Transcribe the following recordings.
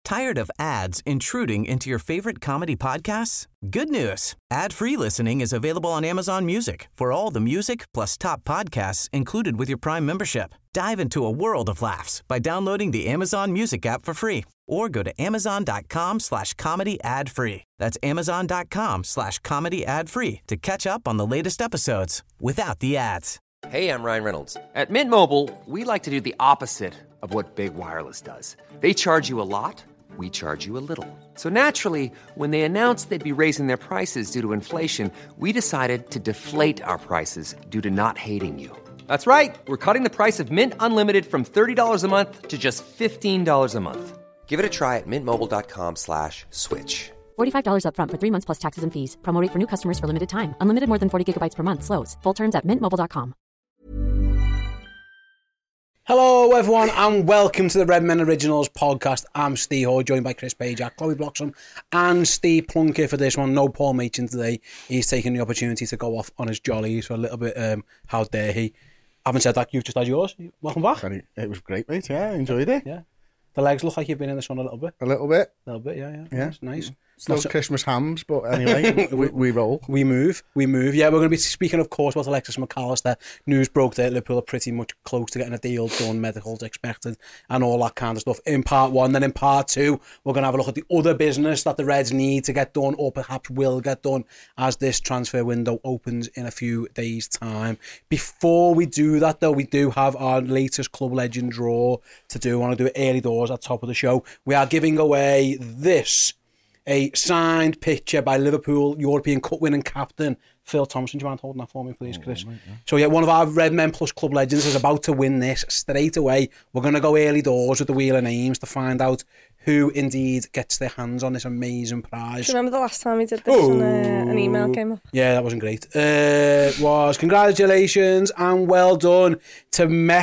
Tired of ads intruding into your favorite comedy podcasts? Good news. Ad-free listening is available on Amazon Music for all the music plus top podcasts included with your Prime membership. Dive into a world of laughs by downloading the Amazon Music app for free or go to amazon.com/comedy ad-free. That's amazon.com/comedy ad-free to catch up on the latest episodes without the ads. Hey, I'm Ryan Reynolds. At Mint Mobile, we like to do the opposite of what Big Wireless does. They charge you a lot, we charge you a little. So naturally, when they announced they'd be raising their prices due to inflation, we decided to deflate our prices due to not hating you. That's right. We're cutting the price of Mint Unlimited from $30 a month to just $15 a month. Give it a try at mintmobile.com/switch. $45 up front for 3 months plus taxes and fees. Promo rate for new customers for limited time. Unlimited more than 40 gigabytes per month. Slows full terms at mintmobile.com. Hello everyone and welcome to the Red Men Originals podcast. I'm Steve Hoare, joined by Chris Page, Chloe Bloxham and Steve Plunkett for this one. No Paul Machin today. He's taking the opportunity to go off on his jollies for a little bit. How dare he? Having said that, you've just had yours. Welcome back. It was great, mate. Yeah, I enjoyed it. Yeah. The legs look like you've been in the sun a little bit. A little bit. Yeah. That's nice. Still Christmas hams, but anyway, we roll. We move. Yeah, we're going to be speaking, of course, about Alexis McAllister. News broke that Liverpool are pretty much close to getting a deal done, medicals expected, and all that kind of stuff in part one. Then in part two, we're going to have a look at the other business that the Reds need to get done, or perhaps will get done, as this transfer window opens in a few days' time. Before we do that, though, we do have our latest Club Legend draw to do. I want to do it early doors at the top of the show. We are giving away this. A signed picture by Liverpool European Cup winning captain Phil Thompson. Do you mind holding that for me, please, Chris? Right, yeah. So, one of our Red Men Plus Club Legends is about to win this straight away. We're going to go early doors with the Wheel of Names to find out who indeed gets their hands on this amazing prize. Do you remember the last time we did this and an email came up? Yeah, that wasn't great. Was congratulations and well done to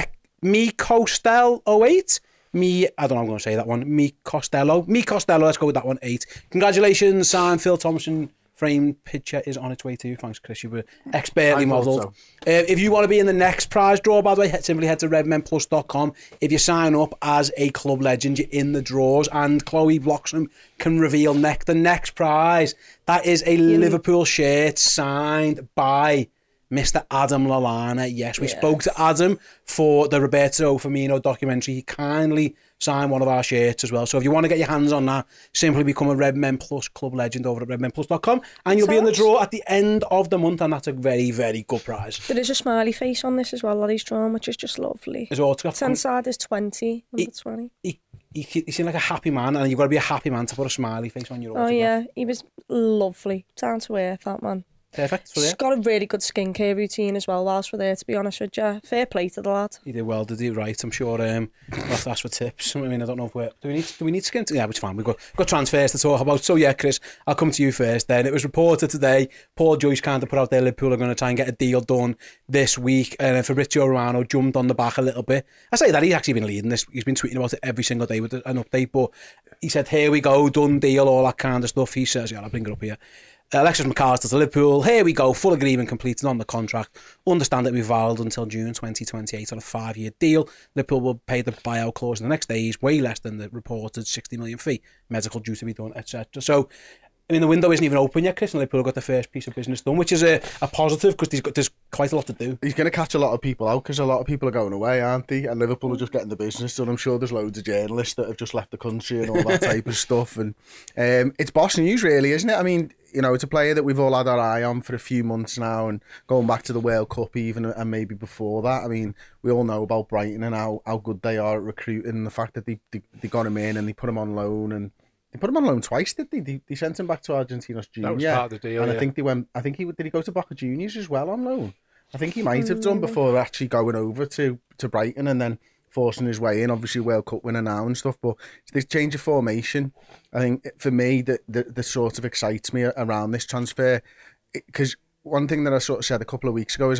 Me Costello 08. I don't know how I'm going to say that one. Me Costello, let's go with that one, 8. Congratulations, signed Phil Thompson. Framed picture is on its way to you. Thanks, Chris. You were expertly modelled. So. If you want to be in the next prize draw, by the way, simply head to redmenplus.com. If you sign up as a club legend, you're in the draws, and Chloe Bloxham can reveal the next prize. That is a Liverpool shirt signed by Mr. Adam Lallana. Yes, we spoke to Adam for the Roberto Firmino documentary. He kindly signed one of our shirts as well. So if you want to get your hands on that, simply become a Red Men Plus Club Legend over at redmenplus.com and you'll be in the draw at the end of the month, and that's a very, very good prize. There is a smiley face on this as well that he's drawn, which is just lovely. Is all 10 side is 20, number 20. He seemed like a happy man, and you've got to be a happy man to put a smiley face on your autograph. Oh yeah, he was lovely. Down to earth, that man. Perfect. He's got a really good skincare routine as well whilst we're there, to be honest with you. Fair play to the lad. He did well, did he? Right, I'm sure we'll have to ask for tips. I mean, I don't know if do we need skin? Yeah, it's fine. We've got transfers to talk about. So yeah, Chris, I'll come to you first then. It was reported today, Paul Joyce kind of put out there Liverpool are going to try and get a deal done this week, and Fabrizio Romano jumped on the back a little bit. I say that he's actually been leading this. He's been tweeting about it every single day with an update, but he said, here we go, done deal, all that kind of stuff. He says, yeah, I'll bring it up here. Alexis McAllister to Liverpool. Here we go. Full agreement completed on the contract. Understand it will be valid until June 2028 on a 5-year deal. Liverpool will pay the buyout clause in the next days, way less than the reported 60 million fee. Medical due to be done, etc. So, I mean, the window isn't even open yet, Chris, and Liverpool got the first piece of business done, which is a positive because there's quite a lot to do. He's going to catch a lot of people out because a lot of people are going away, aren't they? And Liverpool are just getting the business done. I'm sure there's loads of journalists that have just left the country and all that type of stuff. And it's boss news, really, isn't it? I mean, it's a player that we've all had our eye on for a few months now, and going back to the World Cup even, and maybe before that. I mean, we all know about Brighton and how good they are at recruiting, and the fact that they got him in and they put him on loan, and they put him on loan twice, did they? They sent him back to Argentinos Junior. That was part of the deal, and I think they went. I think did he go to Boca Juniors as well on loan? I think he might have done before actually going over to Brighton and then forcing his way in. Obviously, World Cup winner now and stuff. But this change of formation, I think for me, that sort of excites me around this transfer, because one thing that I sort of said a couple of weeks ago is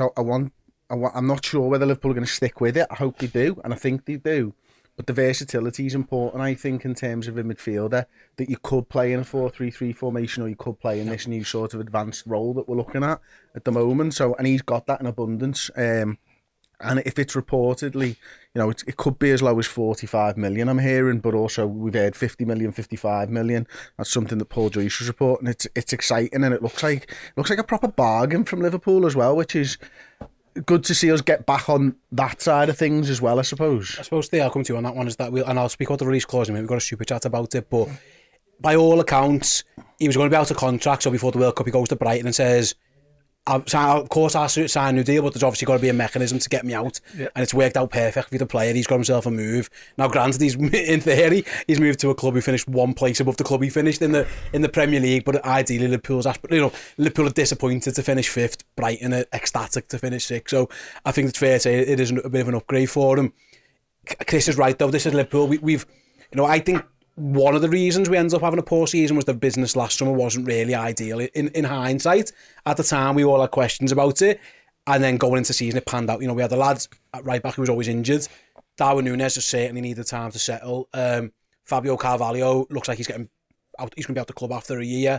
I'm not sure whether Liverpool are going to stick with it. I hope they do, and I think they do. But the versatility is important, I think, in terms of a midfielder, that you could play in a 4-3-3 formation, or you could play in this new sort of advanced role that we're looking at the moment. So, and he's got that in abundance. And if it's reportedly, it could be as low as 45 million, I'm hearing, but also we've heard 50 million, 55 million. That's something that Paul Joyce was reporting. It's exciting, and it looks like a proper bargain from Liverpool as well, which is good to see us get back on that side of things as well, I suppose. I suppose the outcome to you on that one is that and I'll speak about the release clause in a minute. We've got a super chat about it, but by all accounts, he was going to be out of contract, so before the World Cup he goes to Brighton and says, of course I'll sign a new deal, but there's obviously got to be a mechanism to get me out, and it's worked out perfect for the player. He's got himself a move. Now granted, in theory he's moved to a club who finished one place above the club he finished in the Premier League, but ideally Liverpool are disappointed to finish 5th, Brighton are ecstatic to finish 6th, so I think it's fair to say it is a bit of an upgrade for him. Chris is right though, this is Liverpool. We've I think one of the reasons we ended up having a poor season was the business last summer wasn't really ideal. In hindsight, at the time we all had questions about it, and then going into the season it panned out. We had the lads at right back who was always injured. Darwin Núñez just certainly needed time to settle. Fabio Carvalho looks like he's getting out. He's going to be out the club after a year.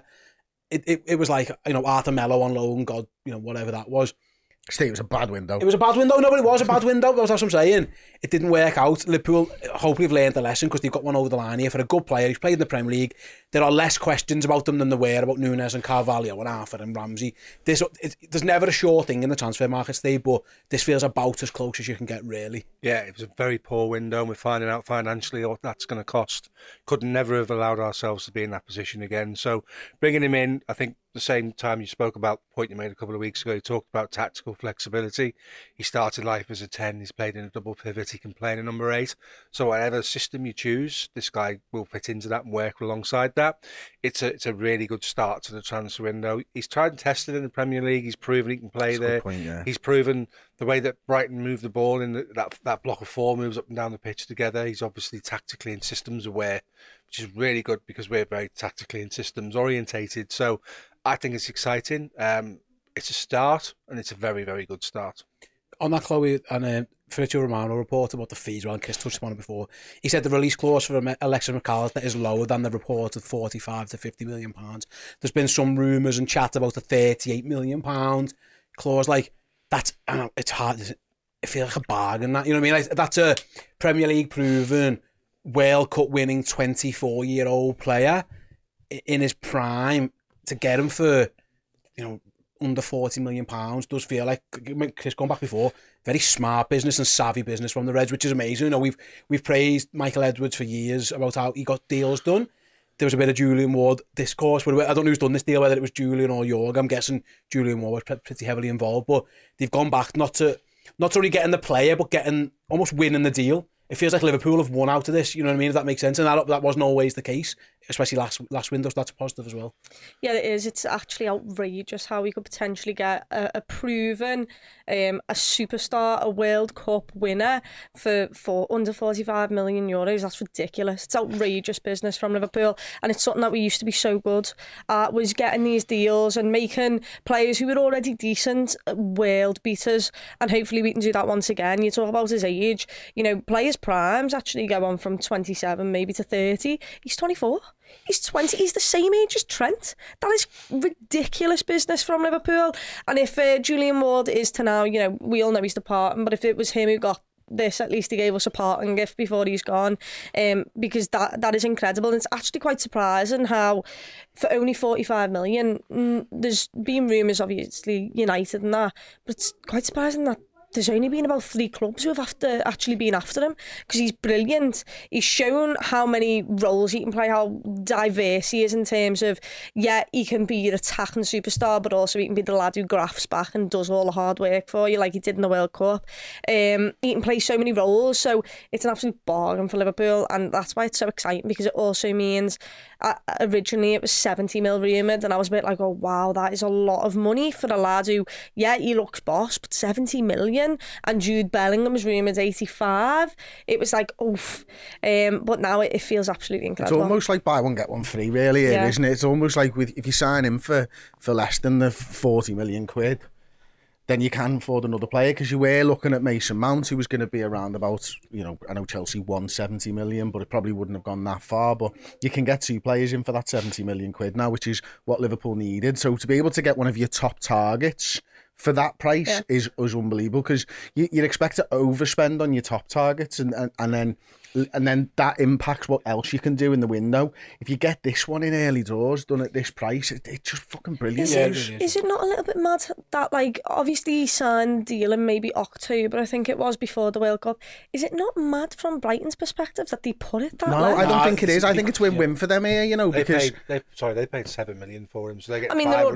It was like Arthur Melo on loan, God, whatever that was. Steve, it was a bad window. It was a bad window. No, but it was a bad window. That's what I'm saying. It didn't work out. Liverpool hopefully have learned the lesson because they've got one over the line here for a good player. He's played in the Premier League. There are less questions about them than there were about Núñez and Carvalho and Arthur and Ramsey. There's never a sure thing in the transfer market, Steve, but this feels about as close as you can get, really. Yeah, it was a very poor window, and we're finding out financially what that's going to cost. Could never have allowed ourselves to be in that position again. So bringing him in, I think the same time you spoke about the point you made a couple of weeks ago, you talked about tactical flexibility. He started life as a 10, he's played in a double pivot, he can play in a number 8. So whatever system you choose, this guy will fit into that and work alongside that. It's a really good start to the transfer window. He's tried and tested in the Premier League, he's proven he can play there. Point, yeah. He's proven the way that Brighton move the ball in that block of 4 moves up and down the pitch together. He's obviously tactically and systems aware, which is really good because we're very tactically and systems orientated. So I think it's exciting. It's a start, and it's a very, very good start. On that, Chloe, and Fabrizio Romano reported about the fees, well, and Chris touched upon it before. He said the release clause for Alexis McAllister is lower than the reported 45 to 50 million pounds. There's been some rumours and chat about the 38 million pound clause. Like, that's, it's hard. It feels like a bargain, that, you know what I mean? Like, that's a Premier League proven, World Cup winning 24-year-old player in his prime. To get him for, under 40 million pounds does feel like, Chris, going back before, very smart business and savvy business from the Reds, which is amazing. We've praised Michael Edwards for years about how he got deals done. There was a bit of Julian Ward discourse, but I don't know who's done this deal, whether it was Julian or Jorg. I'm guessing Julian Ward was pretty heavily involved, but they've gone back not to only getting the player, but almost winning the deal. It feels like Liverpool have won out of this, you know what I mean, if that makes sense. And that wasn't always the case, especially last window, so that's a positive as well. Yeah, it is. It's actually outrageous how we could potentially get a proven, a superstar, a World Cup winner for under 45 million euros. That's ridiculous. It's outrageous business from Liverpool, and it's something that we used to be so good at, was getting these deals and making players who were already decent world beaters, and hopefully we can do that once again. You talk about his age, players primes actually go on from 27 maybe to 30. He's 24. He's 20. He's the same age as Trent. That is ridiculous business from Liverpool. And if Julian Ward is to now, we all know he's departing, but if it was him who got this, at least he gave us a parting gift before he's gone, because that is incredible. And it's actually quite surprising how for only 45 million, there's been rumours obviously United and that, but it's quite surprising that there's only been about 3 clubs who have actually been after him, because he's brilliant. He's shown how many roles he can play, how diverse he is in terms of, he can be your attacking superstar, but also he can be the lad who grafts back and does all the hard work for you, like he did in the World Cup. He can play so many roles, so it's an absolute bargain for Liverpool, and that's why it's so exciting, because it also means originally it was 70 mil rumoured, and I was a bit like, oh wow, that is a lot of money for a lad who, he looks boss, but 70 million, and Jude Bellingham was rumoured 85. It was like, oof. But now it feels absolutely incredible. It's almost like buy one get one free, really, isn't it? It's almost like if you sign him for less than the 40 million quid, then you can afford another player, because you were looking at Mason Mount, who was going to be around about, I know Chelsea won 70 million, but it probably wouldn't have gone that far. But you can get 2 players in for that 70 million quid now, which is what Liverpool needed. So to be able to get one of your top targets for that price is unbelievable, because you'd expect to overspend on your top targets, and then that impacts what else you can do in the window. If you get this one in early doors done at this price, it's just fucking brilliant. Is it not a little bit mad that, like, obviously he signed deal in maybe October, I think it was, before the World Cup? Is it not mad from Brighton's perspective that they put it that way? No, I don't think it is. I think it's win-win for them here, because they paid $7 million for him, so they get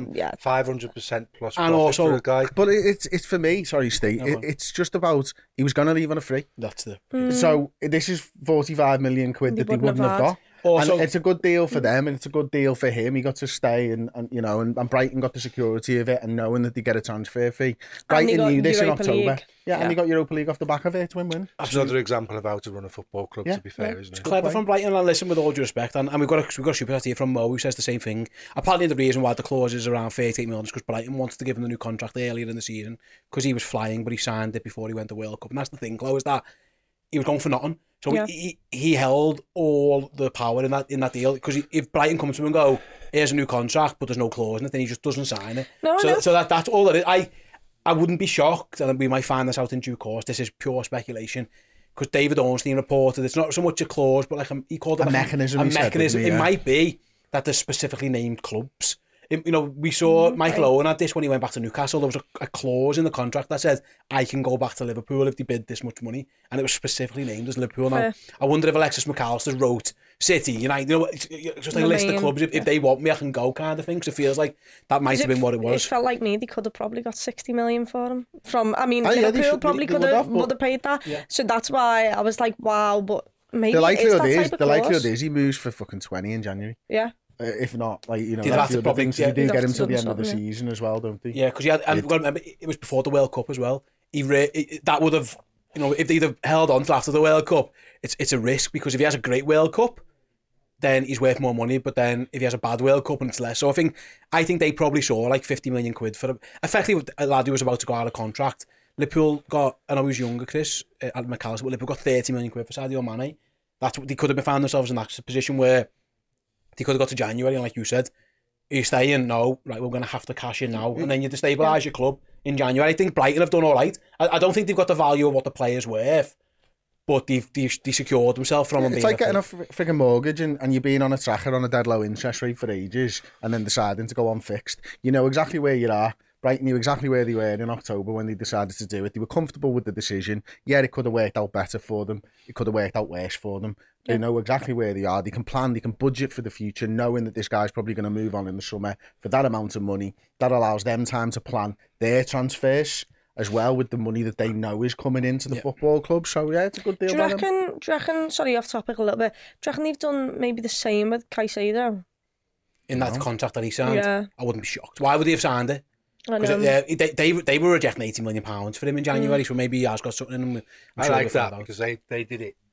500% plus and profit also for a guy. But it's for me, sorry Steve, it's just about, he was going to leave on a free. That's the... So this is 45 million quid that they wouldn't have got. Also, and it's a good deal for them, and it's a good deal for him. He got to stay, and Brighton got the security of it, and knowing that they get a transfer fee. Brighton knew this in October. And they got Europa League off the back of it to win. That's another example of how to run a football club, to be fair, isn't it? It's clever from Brighton, and listen, with all due respect, and we've got a super chat here from Mo, who says the same thing. Apparently the reason why the clause is around 38 million is because Brighton wanted to give him the new contract earlier in the season, because he was flying, but he signed it before he went to World Cup. And that's the thing, Chloe, is that he was going for nothing. So he held all the power in that deal, because if Brighton comes to him and go, here's a new contract, but there's no clause in it, then he just doesn't sign it. So that's all it is. I wouldn't be shocked, and we might find this out in due course. This is pure speculation, because David Ornstein reported it's not so much a clause, but he called it a mechanism. It might be that there's specifically named clubs. We saw Michael Owen had this when he went back to Newcastle. There was a clause in the contract that said, I can go back to Liverpool if they bid this much money. And it was specifically named as Liverpool. Now, I wonder if Alexis McAllister wrote City, United, just like a list of clubs. If they want me, I can go, kind of thing. Because it feels like that might have been what it was. It felt like me, they could have probably got 60 million for him. Liverpool probably would have paid that. Yeah. So that's why I was like, wow, but maybe the likelihood is he moves for fucking 20 in January. Yeah. If not, that's the probably things you do get him till the end of the season as well, don't they? Yeah, because you've got to remember, it was before the World Cup as well. That would have, if they'd have held on till after the World Cup, it's a risk, because if he has a great World Cup, then he's worth more money. But then if he has a bad World Cup, and it's less. So I think they probably saw like 50 million quid for him. Effectively, a lad who was about to go out of contract. Liverpool got, I know he was younger, Chris, at McAllister, but Liverpool got 30 million quid for Sadio Mane. They could have found themselves in that position where they could have got to January, and like you said, are you staying? No, right, we're going to have to cash in now. And then you destabilise your club in January. I think Brighton have done all right. I don't think they've got the value of what the player's worth, but they secured themselves from him. It's like getting a frigging mortgage and you being on a tracker on a dead low interest rate for ages, and then deciding to go on fixed. You know exactly where you are. Brighton knew exactly where they were in October when they decided to do it. They were comfortable with the decision. Yeah, it could have worked out better for them. It could have worked out worse for them. They know exactly where they are. They can plan, they can budget for the future, knowing that this guy's probably going to move on in the summer for that amount of money. That allows them time to plan their transfers as well, with the money that they know is coming into the football club. So yeah, it's a good deal. Do you reckon, sorry, off topic a little bit, do you reckon they've done maybe the same with Caicedo? In that contract that he signed? Yeah. I wouldn't be shocked. Why would he have signed it? They were rejecting £80 million for him in January, so maybe he has got something in him. I like that, because they did it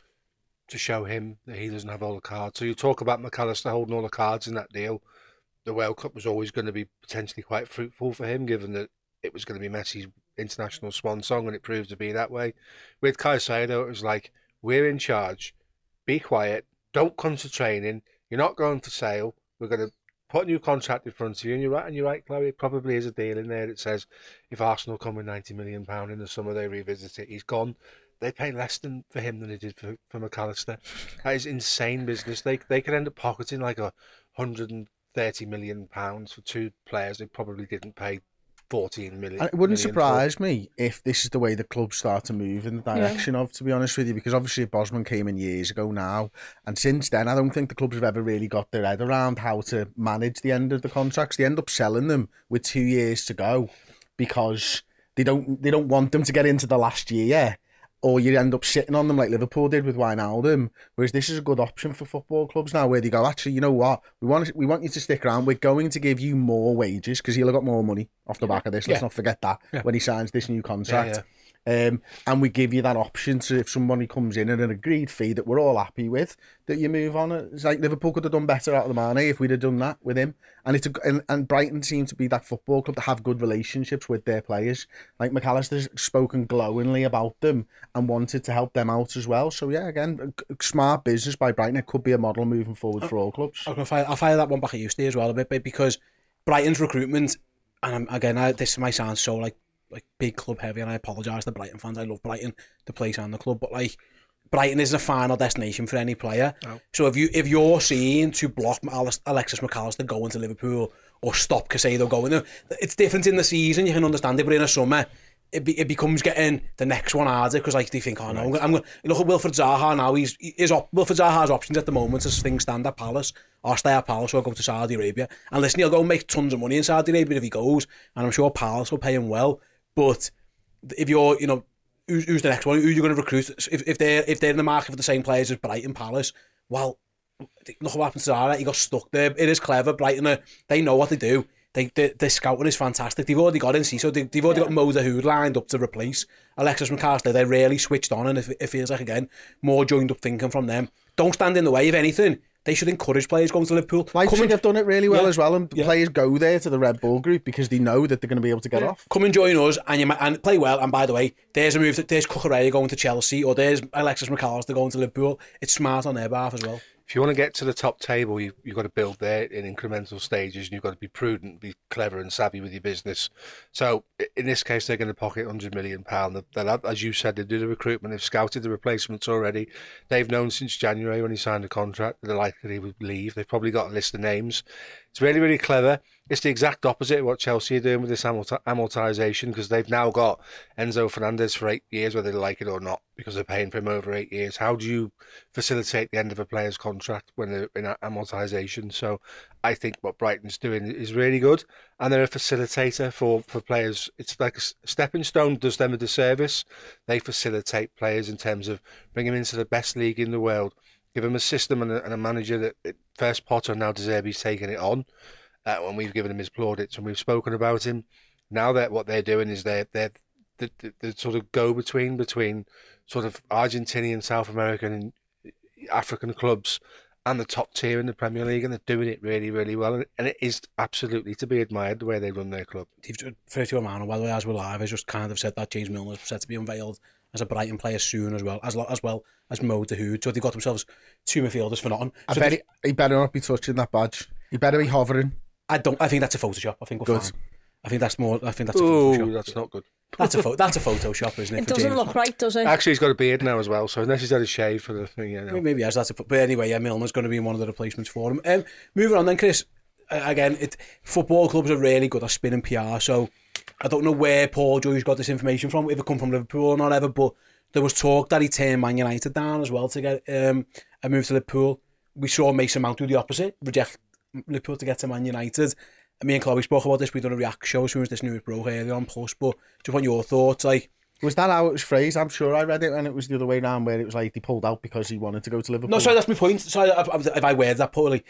to show him that he doesn't have all the cards. So you talk about McAllister holding all the cards in that deal. The World Cup was always going to be potentially quite fruitful for him, given that it was going to be Messi's international swan song, and it proved to be that way. With Caicedo, it was like, we're in charge, be quiet, don't come to training, you're not going for sale, we're going to put a new contract in front of you. And you're right, Chloe, it probably is a deal in there that says if Arsenal come with £90 million in the summer, they revisit it, he's gone. They pay less for him than they did for McAllister. That is insane business. They could end up pocketing like £130 million for two players they probably didn't pay 14 million. It wouldn't surprise me if this is the way the clubs start to move in the direction of, to be honest with you, because obviously Bosman came in years ago now, and since then I don't think the clubs have ever really got their head around how to manage the end of the contracts. They end up selling them with 2 years to go because they don't want them to get into the last year, or you end up sitting on them like Liverpool did with Wijnaldum. Whereas this is a good option for football clubs now, where they go, actually, you know what, we want you to stick around. We're going to give you more wages, because he'll have got more money off the back of this. Let's not forget that when he signs this new contract. And we give you that option to, if somebody comes in at an agreed fee that we're all happy with, that you move on. It's like Liverpool could have done better out of the Mane if we'd have done that with him. And Brighton seem to be that football club that have good relationships with their players. Like McAllister's spoken glowingly about them and wanted to help them out as well. So yeah, again, smart business by Brighton. It could be a model moving forward for all clubs. I'll fire that one back at you, Steve, as well a bit, because Brighton's recruitment again, this might sound so like big club heavy, and I apologise to Brighton fans. I love Brighton, the place and the club, but like Brighton isn't a final destination for any player. No. So if you're seen to block Alexis McAllister going to Liverpool or stop Caicedo going there, it's different in the season. You can understand it, but in the summer, it becomes getting the next one harder because like they think, oh no, I'm gonna look at Wilfred Zaha now. Wilfred Zaha's options at the moment as things stand at Palace, or stay at Palace, or go to Saudi Arabia. And listen, he'll go and make tons of money in Saudi Arabia if he goes, and I'm sure Palace will pay him well. But if you're, who's the next one? Who are you going to recruit? If they're in the market for the same players as Brighton, Palace, well, look what happened to Zaha. He got stuck there. It is clever. Brighton, they know what they do. The scouting is fantastic. They've already got they've already got Mo Dahoud lined up to replace Alexis McAllister. They're really switched on, and it feels like, again, more joined up thinking from them. Don't stand in the way of anything. They should encourage players going to Liverpool. Leipzig have done it really well as well, and players go there to the Red Bull group because they know that they're going to be able to get off. Come and join us and play well. And by the way, there's a move. There's Cucurella going to Chelsea, or there's Alexis McAllister going to Liverpool. It's smart on their behalf as well. If you want to get to the top table, you've got to build there in incremental stages, and you've got to be prudent, be clever and savvy with your business. So in this case, they're going to pocket £100 million. As you said, they do the recruitment. They've scouted the replacements already. They've known since January when he signed the contract that they're likely he would leave. They've probably got a list of names. It's really, really clever. It's the exact opposite of what Chelsea are doing with this amortisation, because they've now got Enzo Fernandez for 8 years, whether they like it or not, because they're paying for him over 8 years. How do you facilitate the end of a player's contract when they're in amortisation? So I think what Brighton's doing is really good, and they're a facilitator for players. It's like a stepping stone does them a disservice. They facilitate players in terms of bringing them into the best league in the world, give them a system and a manager that first Potter, now De Zerbi's taking it on. When we've given him his plaudits and we've spoken about him, now that what they're doing is they're the sort of go-between between sort of Argentinian, South American and African clubs and the top tier in the Premier League, and they're doing it really, really well, and it is absolutely to be admired the way they run their club. Fertio Romano, by the way, as we're live, has just kind of said that James Milner's set to be unveiled as a Brighton player soon, as well as Mo Dahoud. So they've got themselves two midfielders for nothing. He better not be touching that badge. He better be hovering. I think that's a Photoshop. I think we're fine. I think that's a Photoshop. Oh, that's not good. That's a Photoshop, isn't it? It doesn't look right, does it? Actually, he's got a beard now as well, so unless he's had a shave for the thing, maybe he has. But anyway, Milner's going to be one of the replacements for him. Moving on then, Chris. Again, football clubs are really good at spinning PR, so I don't know where Paul Joyce got this information from, if it come from Liverpool or not ever, but there was talk that he turned Man United down as well to get a move to Liverpool. We saw Mason Mount do the opposite, reject Liverpool to get to Man United. Me and Chloe spoke about this. We done a react show as soon as this news broke earlier on Plus, but just want your thoughts. Like, was that how it was phrased? I'm sure I read it, and it was the other way around, where it was like they pulled out because he wanted to go to Liverpool. No, sorry, that's my point. Sorry if I worded that poorly.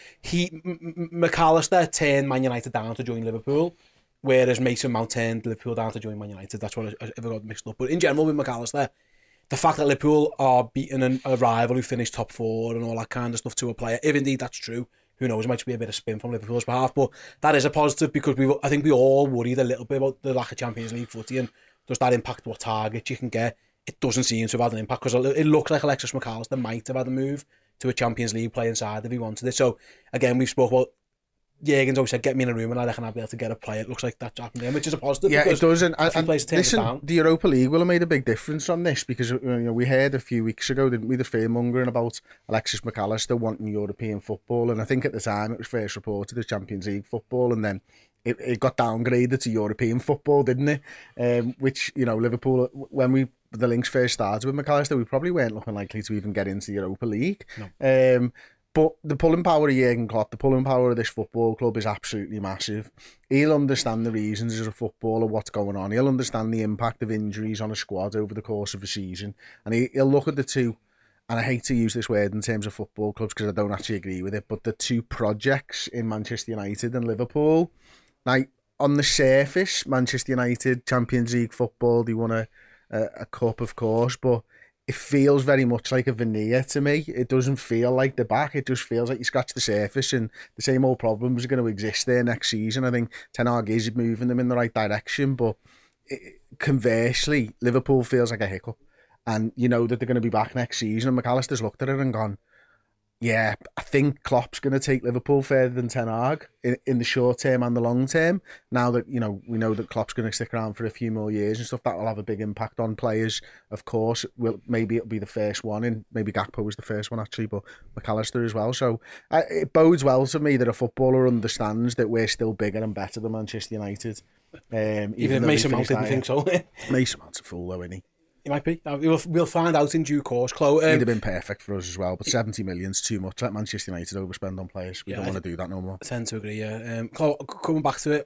McAllister turned Man United down to join Liverpool, whereas Mason Mount turned Liverpool down to join Man United. That's what I got mixed up. But in general, with McAllister, the fact that Liverpool are beating a rival who finished top four and all that kind of stuff to a player, if indeed that's true, who knows, it might be a bit of spin from Liverpool's behalf, but that is a positive, because I think we all worried a little bit about the lack of Champions League footy, and does that impact what targets you can get? It doesn't seem to have had an impact, because it looks like Alexis McAllister might have had a move to a Champions League playing side if he wanted it. So again, we've spoke about Jürgen's always said, get me in a room and I reckon I'll be able to get a player. It looks like that's happening, which is a positive. Yeah, it does. And listen, the Europa League will have made a big difference on this, because we heard a few weeks ago, didn't we, the fear-mongering about Alexis McAllister wanting European football, and I think at the time it was first reported as Champions League football, and then it got downgraded to European football, didn't it? Which, Liverpool, when the links first started with McAllister, we probably weren't looking likely to even get into the Europa League. No. But the pulling power of Jurgen Klopp, the pulling power of this football club is absolutely massive. He'll understand the reasons as a footballer, what's going on. He'll understand the impact of injuries on a squad over the course of a season. And he'll look at the two, and I hate to use this word in terms of football clubs because I don't actually agree with it, but the two projects in Manchester United and Liverpool. Now, on the surface, Manchester United, Champions League football, they won a cup, of course, but it feels very much like a veneer to me. It doesn't feel like the back. It just feels like you scratch the surface and the same old problems are going to exist there next season. I think Ten Hag is moving them in the right direction, but conversely, Liverpool feels like a hiccup. And you know that they're going to be back next season, and McAllister's looked at it and gone, Yeah, I think Klopp's going to take Liverpool further than Ten Hag in the short term and the long term. Now that, we know that Klopp's going to stick around for a few more years and stuff, that will have a big impact on players. Of course, maybe it'll be the first one, and maybe Gakpo was the first one actually, but McAllister as well. So it bodes well to me that a footballer understands that we're still bigger and better than Manchester United. Even if Mason Mount didn't think so. Mason Mount's a fool though, isn't he? He might be. We'll find out in due course. Chloe, he'd have been perfect for us as well, but 70 million's too much. Let Manchester United overspend on players. We don't want to do that no more. I tend to agree, yeah. Chloe, coming back to it,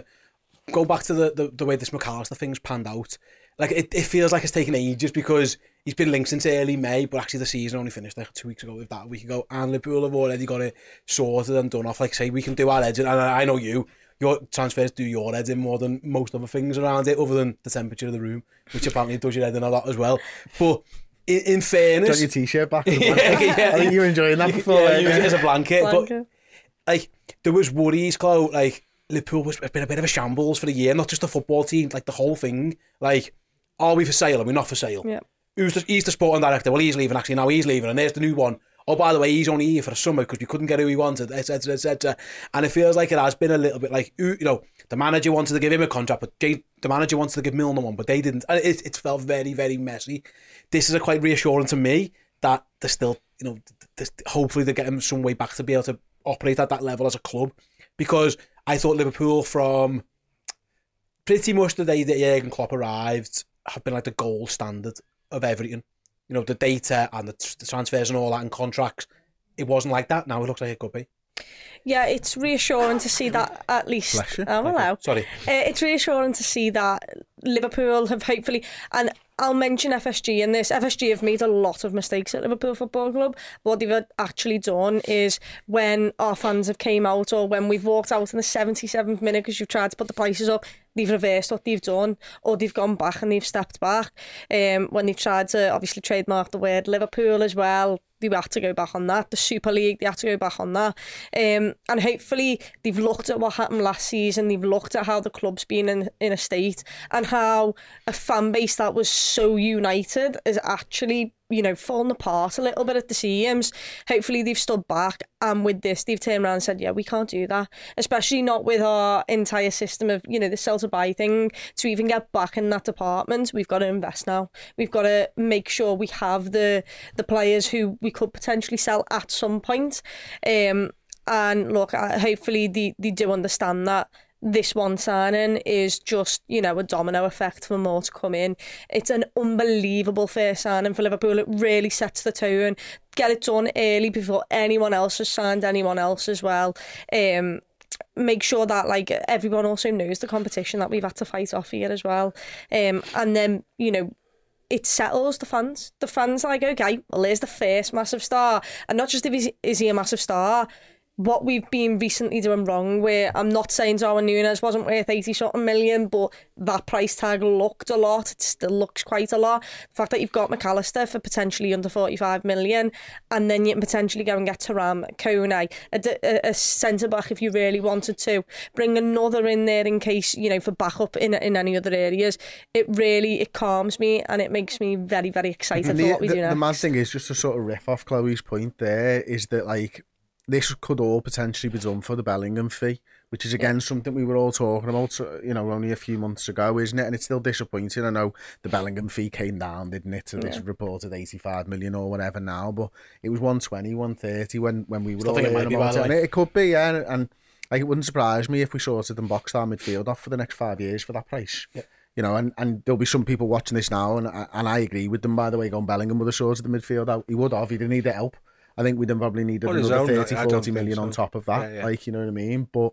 go back to the way this McAllister thing's panned out. Like, it feels like it's taken ages because he's been linked since early May, but actually the season only finished like 2 weeks ago, if that, a week ago, and Liverpool have already got it sorted and done off. Like, say, we can do our heads in, and I know your transfers do your head in more than most other things around it, other than the temperature of the room, which apparently does your head in a lot as well. But in fairness, got your t-shirt back. I think you were enjoying that before. Yeah, use it as a blanket. But like, there was worries, Chloe. Like, Liverpool has been a bit of a shambles for the year, not just the football team, like the whole thing. Like, are we for sale? Are we not for sale? Yeah. He's the sporting director. Well, he's leaving. Actually, now he's leaving, and there's the new one. Oh, by the way, he's only here for the summer because we couldn't get who he wanted, etc., etc. And it feels like it has been a little bit like, the manager wanted to give him a contract, but the manager wanted to give Milner one, but they didn't. And it felt very, very messy. This is quite reassuring to me that they're still, hopefully they're getting some way back to be able to operate at that level as a club. Because I thought Liverpool, from pretty much the day that Jurgen Klopp arrived, have been like the gold standard of everything. The data and the transfers and all that and contracts, it wasn't like that. Now it looks like it could be. Yeah, it's reassuring to see that at least. Sorry. It's reassuring to see that Liverpool have hopefully, and I'll mention FSG in this. FSG have made a lot of mistakes at Liverpool Football Club. What they've actually done is, when our fans have came out, or when we've walked out in the 77th minute because you've tried to put the prices up, they've reversed what they've done, or they've gone back and they've stepped back. When they've tried to obviously trademark the word Liverpool as well, they had to go back on that. The Super League, they had to go back on that. And hopefully they've looked at what happened last season. They've looked at how the club's been in a state, and how a fan base that was so united is actually, falling apart a little bit at the seams. Hopefully they've stood back, and with this they've turned around and said, yeah, we can't do that, especially not with our entire system of, the sell to buy thing. To even get back in that department, we've got to invest now. We've got to make sure we have the players who we could potentially sell at some point. And look, hopefully they do understand that this one signing is just, a domino effect for more to come in. It's an unbelievable first signing for Liverpool. It really sets the tone. Get it done early before anyone else has signed anyone else as well. Make sure that everyone also knows the competition that we've had to fight off here as well. And then, it settles the fans. The fans okay, well, there's the first massive star. And not just is he a massive star, what we've been recently doing wrong, where I'm not saying Darwin Núñez wasn't worth 80-something million, but that price tag looked a lot. It still looks quite a lot. The fact that you've got McAllister for potentially under 45 million, and then you can potentially go and get Thuram, Kone, a centre-back if you really wanted to. Bring another in there in case, for backup in any other areas. It calms me, and it makes me very, very excited for what we do next. The mad thing is, just to sort of riff off Chloe's point there, is that, this could all potentially be done for the Bellingham fee, which is again something we were all talking about, only a few months ago, isn't it? And it's still disappointing. I know the Bellingham fee came down, didn't it? To this reported 85 million or whatever now, but it was 120, 130 when we were all hearing about it. And it could be, yeah. And it wouldn't surprise me if we sorted and boxed our midfield off for the next 5 years for that price. Yeah. And there'll be some people watching this now, and I agree with them, by the way, going Bellingham would have sorted the midfield out. He would have. He didn't need the help. I think we'd have probably needed another 30-40 million on top of that. Yeah. You know what I mean? But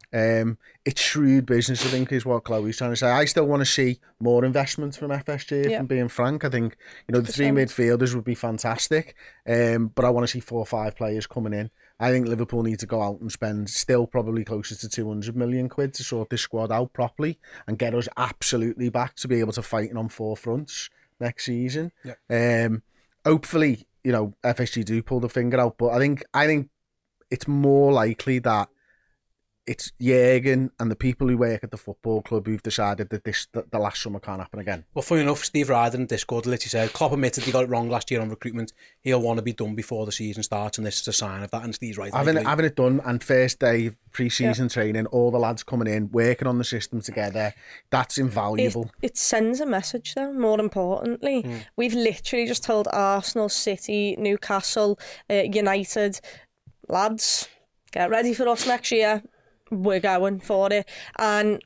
it's shrewd business, I think, is what Chloe's trying to say. I still want to see more investments from FSG, if I'm being frank. I think, the 3 midfielders would be fantastic. But I want to see 4 or 5 players coming in. I think Liverpool need to go out and spend still probably closer to 200 million quid to sort this squad out properly and get us absolutely back to be able to fight on 4 fronts next season. Yeah. Hopefully, FSG do pull the finger out, but I think it's more likely that it's Jürgen and the people who work at the football club who've decided that the last summer can't happen again. Well, funny enough, Steve Ryder in Discord literally said, Klopp admitted he got it wrong last year on recruitment. He'll want to be done before the season starts, and this is a sign of that. And Steve's right. Having it done, and first day pre-season training, all the lads coming in, working on the system together, that's invaluable. It sends a message, though, more importantly. We've literally just told Arsenal, City, Newcastle, United, lads, get ready for us next year. We're going for it. And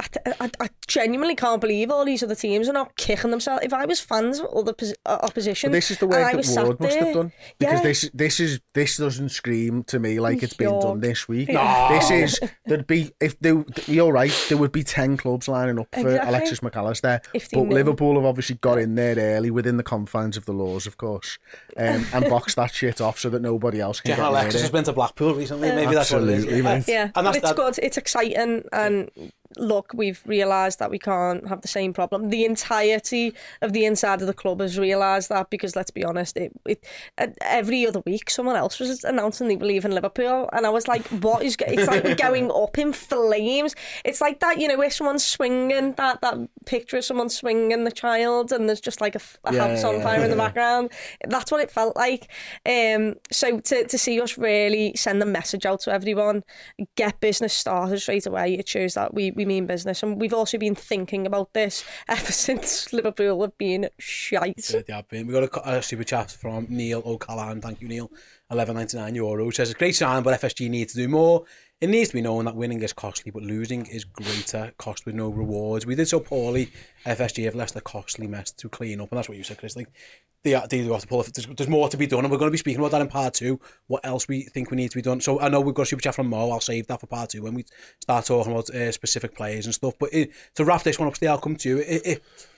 I genuinely can't believe all these other teams are not kicking themselves. If I was fans of other opposition, but this is the work that Ward must have done, because this doesn't scream to me like it's been done this week. No. This is you're right. There would be 10 clubs lining up for Alexis McAllister, but Liverpool have obviously got in there early within the confines of the laws, of course, and boxed that shit off so that nobody else can. Get Alexis has been to Blackpool recently. Maybe that's what it is. Yeah, and it's good. It's exciting and. Look, we've realised that we can't have the same problem. The entirety of the inside of the club has realised that, because let's be honest, every other week someone else was announcing they believe in Liverpool, and I was like, what is it's like we're going up in flames. It's like that, you know, where someone's swinging, that picture of someone swinging the child and there's just like a house on fire in the background. That's what it felt like. So to see us really send the message out to everyone, get business started straight away, it shows that we mean business. And we've also been thinking about this ever since Liverpool have been shite. Yeah, we got a super chat from Neil O'Callaghan. Thank you, Neil. €11.99 says, a great sign, but FSG needs to do more. It needs to be known that winning is costly, but losing is greater cost with no rewards. We did so poorly. FSG have left the costly mess to clean up, and that's what you said, Chris. Like, they have to pull. There's more to be done, and we're going to be speaking about that in part 2. What else we think we need to be done? So I know we've got a super chat from Mo. I'll save that for part 2 when we start talking about specific players and stuff. But to wrap this one up, Steve, I'll come to you.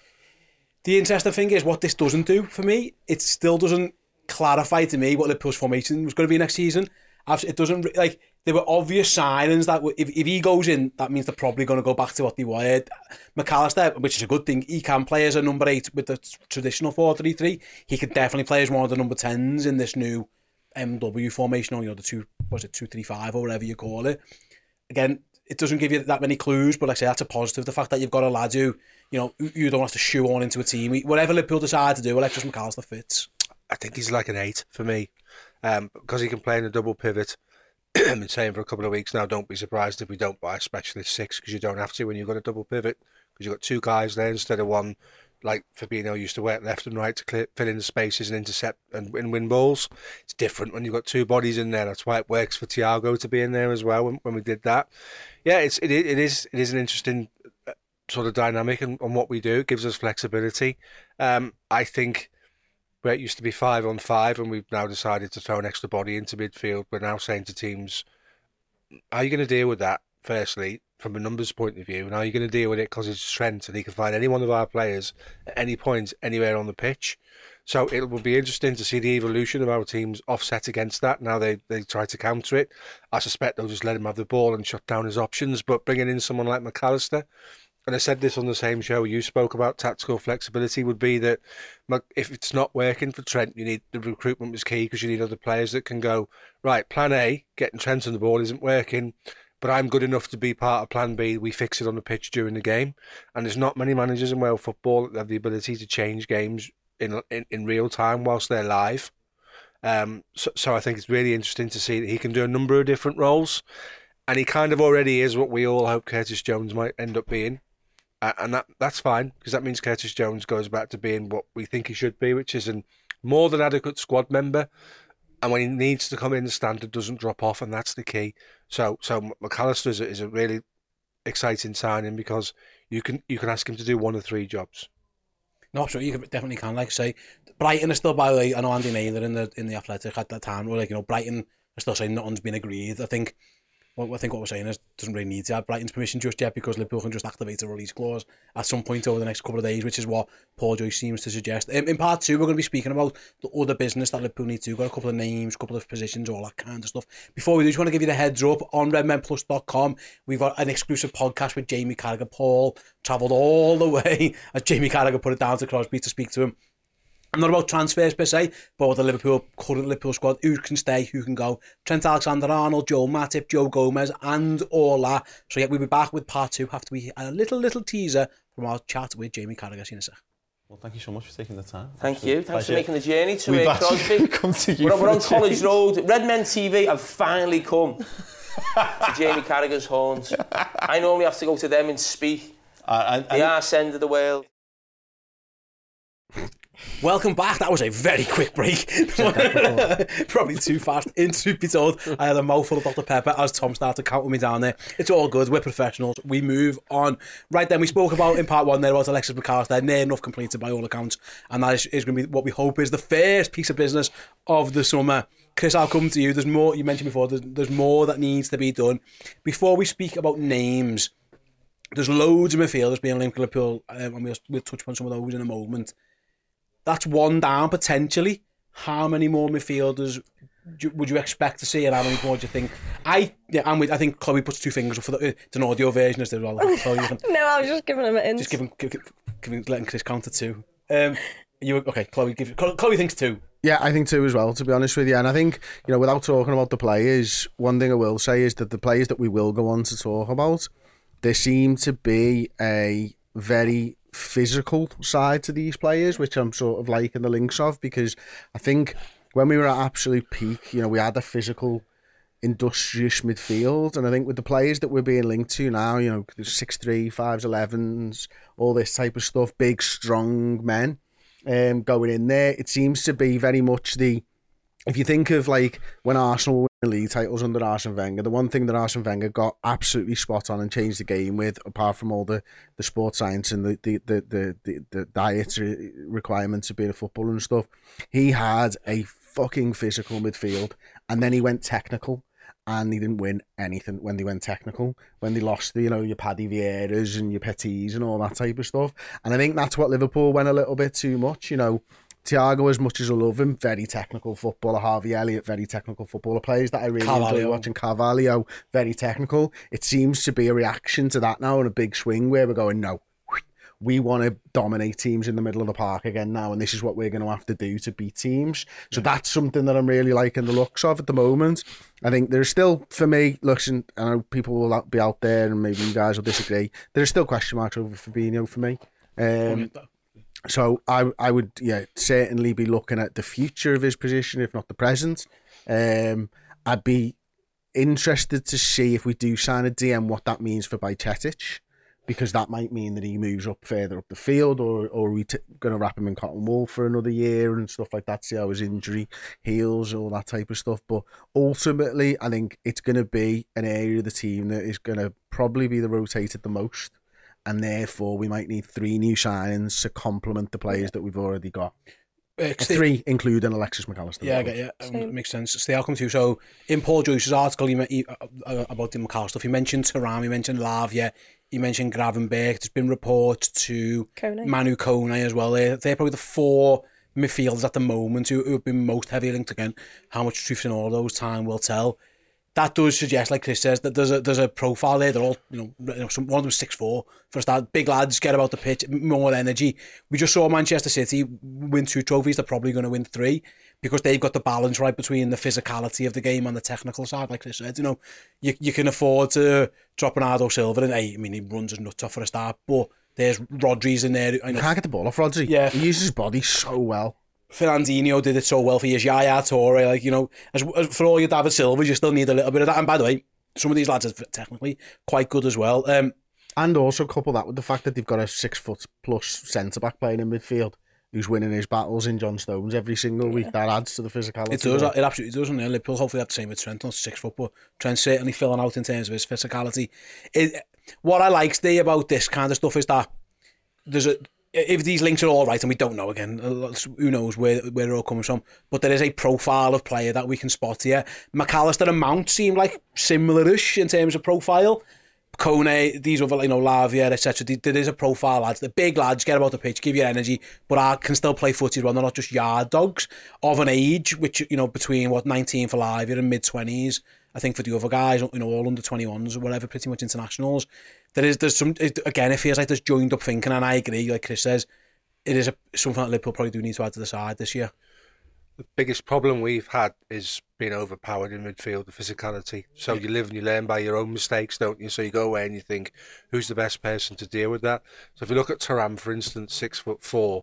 The interesting thing is what this doesn't do for me. It still doesn't clarify to me what Liverpool's formation was going to be next season. It doesn't, like, there were obvious signings that if he goes in, that means they're probably going to go back to what they were. McAllister, which is a good thing, he can play as a number 8 with the traditional 4-3-3. He could definitely play as one of the number 10s in this new MW formation, or, you know, the 2-3-5 or whatever you call it. Again, it doesn't give you that many clues, but like I say, that's a positive. The fact that you've got a lad who, you know, you don't have to shoe on into a team. Whatever Liverpool decide to do, Alexis McAllister fits. I think he's like an 8 for me, because he can play in a double pivot. I've been saying for a couple of weeks now, don't be surprised if we don't buy a specialist 6, because you don't have to when you've got a double pivot, because you've got 2 guys there instead of one, like Fabinho used to work left and right to fill in the spaces and intercept and win balls. It's different when you've got 2 bodies in there. That's why it works for Thiago to be in there as well when we did that. Yeah, it is an interesting sort of dynamic on what we do. It gives us flexibility. I think where it used to be 5-on-5 and we've now decided to throw an extra body into midfield, we're now saying to teams, how are you going to deal with that, firstly, from a numbers point of view, and how are you going to deal with it because it's strength and he can find any one of our players at any point, anywhere on the pitch. So it will be interesting to see the evolution of our teams offset against that. Now they try to counter it. I suspect they'll just let him have the ball and shut down his options, but bringing in someone like McAllister, and I said this on the same show, you spoke about tactical flexibility, would be that if it's not working for Trent, you need the recruitment was key, because you need other players that can go, right, plan A, getting Trent on the ball isn't working, but I'm good enough to be part of plan B. We fix it on the pitch during the game. And there's not many managers in world football that have the ability to change games in real time whilst they're live. So I think it's really interesting to see that he can do a number of different roles. And he kind of already is what we all hope Curtis Jones might end up being. And that's fine, because that means Curtis Jones goes back to being what we think he should be, which is a more than adequate squad member. And when he needs to come in, the standard doesn't drop off, and that's the key. So McAllister is a really exciting signing, because you can ask him to do 1 of 3 jobs. No, absolutely, you definitely can. Like I say, Brighton is still, by the way, I know Andy Naylor in the Athletic at that time, were like, you know, Brighton are still saying nothing's been agreed. I think what we're saying is doesn't really need to have Brighton's permission just yet, because Liverpool can just activate a release clause at some point over the next couple of days, which is what Paul Joyce seems to suggest. In part 2, we're going to be speaking about the other business that Liverpool need to do. Got a couple of names, a couple of positions, all that kind of stuff. Before we do, just want to give you the heads up on redmenplus.com. We've got an exclusive podcast with Jamie Carragher. Paul travelled all the way, as Jamie Carragher put it, down to Crosby to speak to him. not about transfers per se, but the current Liverpool squad, who can stay, who can go. Trent Alexander-Arnold, Joe Matip, Joe Gomez, and all that. So yeah, we'll be back with part 2 after we a little teaser from our chat with Jamie Carragher in a sec. Well, thank you so much for taking the time. Thank you. Thanks for making the journey to Crosby. Come to you. We're on College Road. Redmen TV have finally come to Jamie Carragher's horns. I normally have to go to them and speak. The arse end of the world. Welcome back. That was a very quick break. Probably too fast. In truth be told, I had a mouthful of Dr. Pepper as Tom started counting me down there. It's all good. We're professionals. We move on. Right then, we spoke about in part 1 there about Alexis McAllister. Near enough completed by all accounts. And that is going to be what we hope is the first piece of business of the summer. Chris, I'll come to you. There's more, you mentioned before, there's more that needs to be done. Before we speak about names, there's loads of midfielders being linked to Liverpool, and we'll touch on some of those in a moment. That's one down potentially. How many more midfielders would you expect to see, and how many more do you think? I think Chloe puts 2 fingers up for it's an audio version as well. So no, I was just giving him an just letting Chris count to 2. Okay, Chloe thinks 2. Yeah, I think 2 as well, to be honest with you. And I think, without talking about the players, one thing I will say is that the players that we will go on to talk about, there seem to be a very physical side to these players, which I'm sort of liking the links of, because I think when we were at absolute peak, we had a physical, industrious midfield, and I think with the players that we're being linked to now, there's 6'3", 5's, 11's, all this type of stuff, big, strong men going in there, it seems to be very much if you think of like when Arsenal won the league titles under Arsene Wenger, the one thing that Arsene Wenger got absolutely spot on and changed the game with, apart from all the sports science and the diet requirements of being a footballer and stuff, he had a fucking physical midfield, and then he went technical, and he didn't win anything when they went technical, when they lost your Paddy Vieiras and your Petits and all that type of stuff. And I think that's what Liverpool went a little bit too much. Thiago, as much as I love him, very technical footballer. Harvey Elliott, very technical footballer. Players that I really enjoy watching. Carvalho, very technical. It seems to be a reaction to that now, and a big swing where we're going, no, we want to dominate teams in the middle of the park again now, and this is what we're going to have to do to beat teams. So that's something that I'm really liking the looks of at the moment. I think there's still, for me, listen, I know people will be out there and maybe you guys will disagree, there's still question marks over Fabinho for me. So I would certainly be looking at the future of his position, if not the present. I'd be interested to see if we do sign a DM what that means for Bajcetic, because that might mean that he moves up further up the field, or are we going to wrap him in cotton wool for another year and stuff like that, see how his injury heals, all that type of stuff. But ultimately, I think it's going to be an area of the team that is going to probably be the rotated the most. And therefore, we might need 3 new signings to complement the players that we've already got. 3, including Alexis McAllister. Yeah, it makes sense. Stay, I'll come to you. So, in Paul Joyce's article about the McAllister, he mentioned Thuram, he mentioned Lavia, he mentioned Gravenberch. There's been reports to Manu Kone as well. They're probably the 4 midfielders at the moment who have been most heavily linked. Again, how much truth in all those, time will tell. That does suggest, like Chris says, that there's a one of them 6'4" for a start. Big lads, get about the pitch, more energy. We just saw Manchester City win 2 trophies. They're probably going to win 3 because they've got the balance right between the physicality of the game and the technical side. Like Chris said, you can afford to drop Bernardo Silva in. He runs his nuts off for a start, but there's Rodri's in there. You can't get the ball off Rodri. Yeah, he uses his body so well. Fernandinho did it so well for years. Yaya Toure, as for all your David Silva, you still need a little bit of that. And by the way, some of these lads are technically quite good as well. And also couple that with the fact that they've got a 6' plus centre back playing in midfield who's winning his battles in John Stones every single week. That adds to the physicality. It does. It absolutely does. And Liverpool hopefully have the same with Trent, not 6 foot, but Trent's certainly filling out in terms of his physicality. What I like today about this kind of stuff is that if these links are all right, and we don't know again, who knows where it all comes from, but there is a profile of player that we can spot here. McAllister and Mount seem like similar-ish in terms of profile. Kone, these other, Lavia, etc. There is a profile, lads. The big lads, get about the pitch, give you energy, but can still play footy as well. They're not just yard dogs of an age, which, between 19 for Lavia and mid-20s, I think for the other guys, all under 21s or whatever, pretty much internationals. There's some, again, it feels like there's joined up thinking, and I agree, like Chris says, it is something that Liverpool probably do need to add to the side this year. The biggest problem we've had is being overpowered in midfield, the physicality. So you live and you learn by your own mistakes, don't you? So you go away and you think, who's the best person to deal with that? So if you look at Thuram, for instance, 6'4",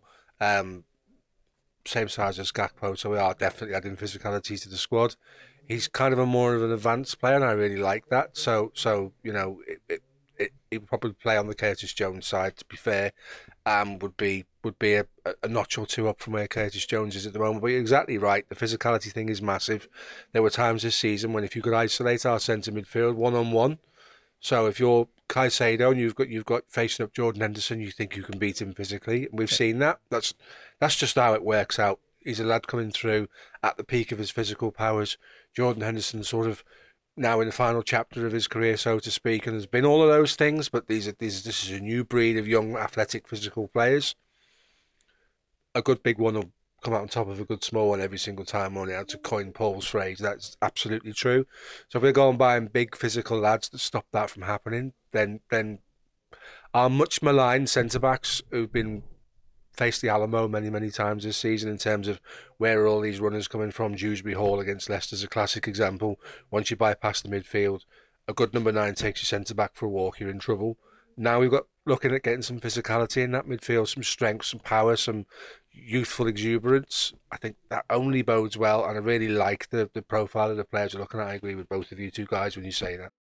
same size as Gakpo, so we are definitely adding physicality to the squad. He's kind of a more of an advanced player, and I really like that. So you know, he would probably play on the Curtis Jones side, to be fair, would be a notch or two up from where Curtis Jones is at the moment. But you're exactly right, the physicality thing is massive. There were times this season when if you could isolate our centre midfield one-on-one, so if you're Caicedo and you've got facing up Jordan Henderson, you think you can beat him physically. We've seen that. That's just how it works out. He's a lad coming through at the peak of his physical powers. Jordan Henderson sort of now in the final chapter of his career, so to speak, and there's been all of those things, but this is a new breed of young, athletic, physical players. A good big one will come out on top of a good small one every single time, only out to coin Paul's phrase. That's absolutely true. So if we're going buying big physical lads to stop that from happening, then our much maligned centre-backs who've been faced the Alamo many times this season in terms of where are all these runners coming from. Dewsbury Hall against Leicester is a classic example. Once you bypass the midfield, a good number 9 takes your centre-back for a walk, you're in trouble. Now we've got looking at getting some physicality in that midfield, some strength, some power, some youthful exuberance. I think that only bodes well, and I really like the profile of the players we're looking at. I agree with both of you two guys when you say that.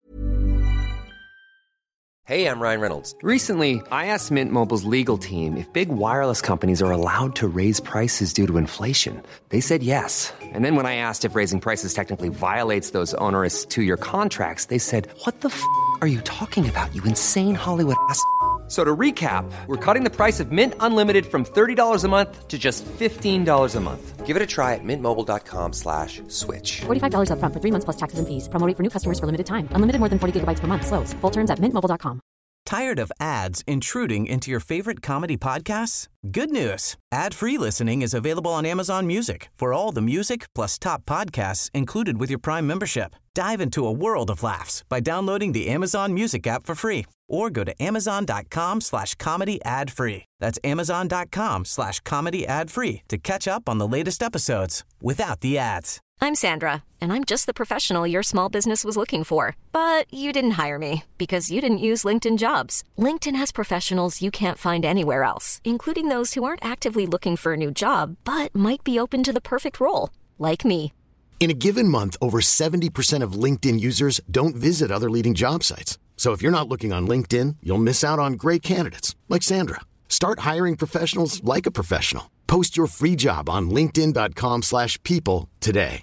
Hey, I'm Ryan Reynolds. Recently, I asked Mint Mobile's legal team if big wireless companies are allowed to raise prices due to inflation. They said yes. And then when I asked if raising prices technically violates those onerous 2-year contracts, they said, "What the f*** are you talking about, you insane Hollywood ass?" So to recap, we're cutting the price of Mint Unlimited from $30 a month to just $15 a month. Give it a try at mintmobile.com/switch. $45 up front for 3 months plus taxes and fees. Promo rate for new customers for limited time. Unlimited more than 40 gigabytes per month. Slows full terms at mintmobile.com. Tired of ads intruding into your favorite comedy podcasts? Good news. Ad-free listening is available on Amazon Music for all the music plus top podcasts included with your Prime membership. Dive into a world of laughs by downloading the Amazon Music app for free or go to amazon.com/comedy ad-free. That's amazon.com/comedy ad-free to catch up on the latest episodes without the ads. I'm Sandra, and I'm just the professional your small business was looking for. But you didn't hire me because you didn't use LinkedIn Jobs. LinkedIn has professionals you can't find anywhere else, including those who aren't actively looking for a new job, but might be open to the perfect role, like me. In a given month, over 70% of LinkedIn users don't visit other leading job sites. So if you're not looking on LinkedIn, you'll miss out on great candidates like Sandra. Start hiring professionals like a professional. Post your free job on linkedin.com/people today.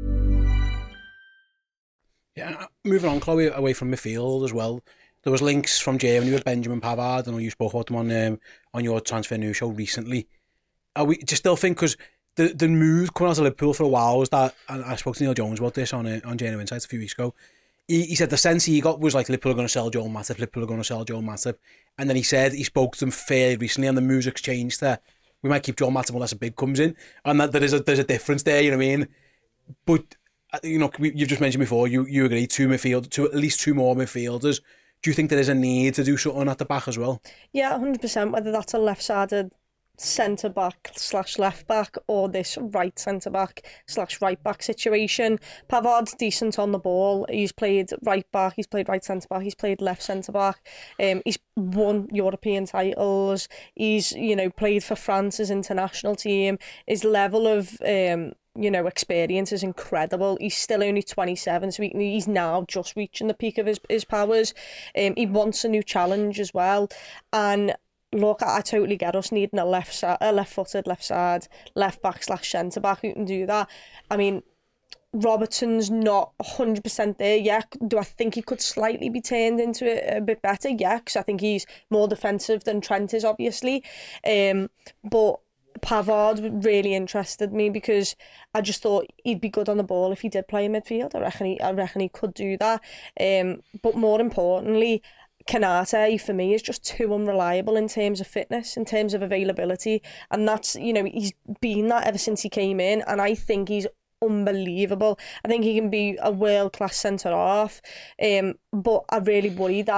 Yeah, moving on, Chloe, away from midfield as well. There was links from Germany with Benjamin Pavard. I know you spoke about them on your Transfer News show recently. Do you still think, because the mood coming out of Liverpool for a while was that, and I spoke to Neil Jones about this on Genuine Insights a few weeks ago, he said the sense he got was like Liverpool are going to sell Joel Matip, and then he said he spoke to them fairly recently and the music's changed there. We might keep Joel Matip unless a bid comes in, and that there's a difference there, you know what I mean? But you know, you've just mentioned before, you agree, at least two more midfielders. Do you think there is a need to do something at the back as well? Yeah, 100%, whether that's a left-sided centre-back / left-back or this right centre-back / right-back situation. Pavard's decent on the ball. He's played right-back, he's played right centre-back, he's played left centre-back. He's won European titles. He's, played for France's international team. His level of experience is incredible. He's still only 27, so he's now just reaching the peak of his powers. He wants a new challenge as well. And look, I totally get us needing a left-footed, left side, left back / centre back who can do that. I mean, Robertson's not 100% there yet. Do I think he could slightly be turned into it a bit better? Yeah, because I think he's more defensive than Trent is, obviously. But Pavard really interested me because I just thought he'd be good on the ball if he did play in midfield. I reckon he could do that. But more importantly, Konate for me is just too unreliable in terms of fitness, in terms of availability, and that's, he's been that ever since he came in, and I think he's unbelievable. I think he can be a world-class centre-half, but I really worry that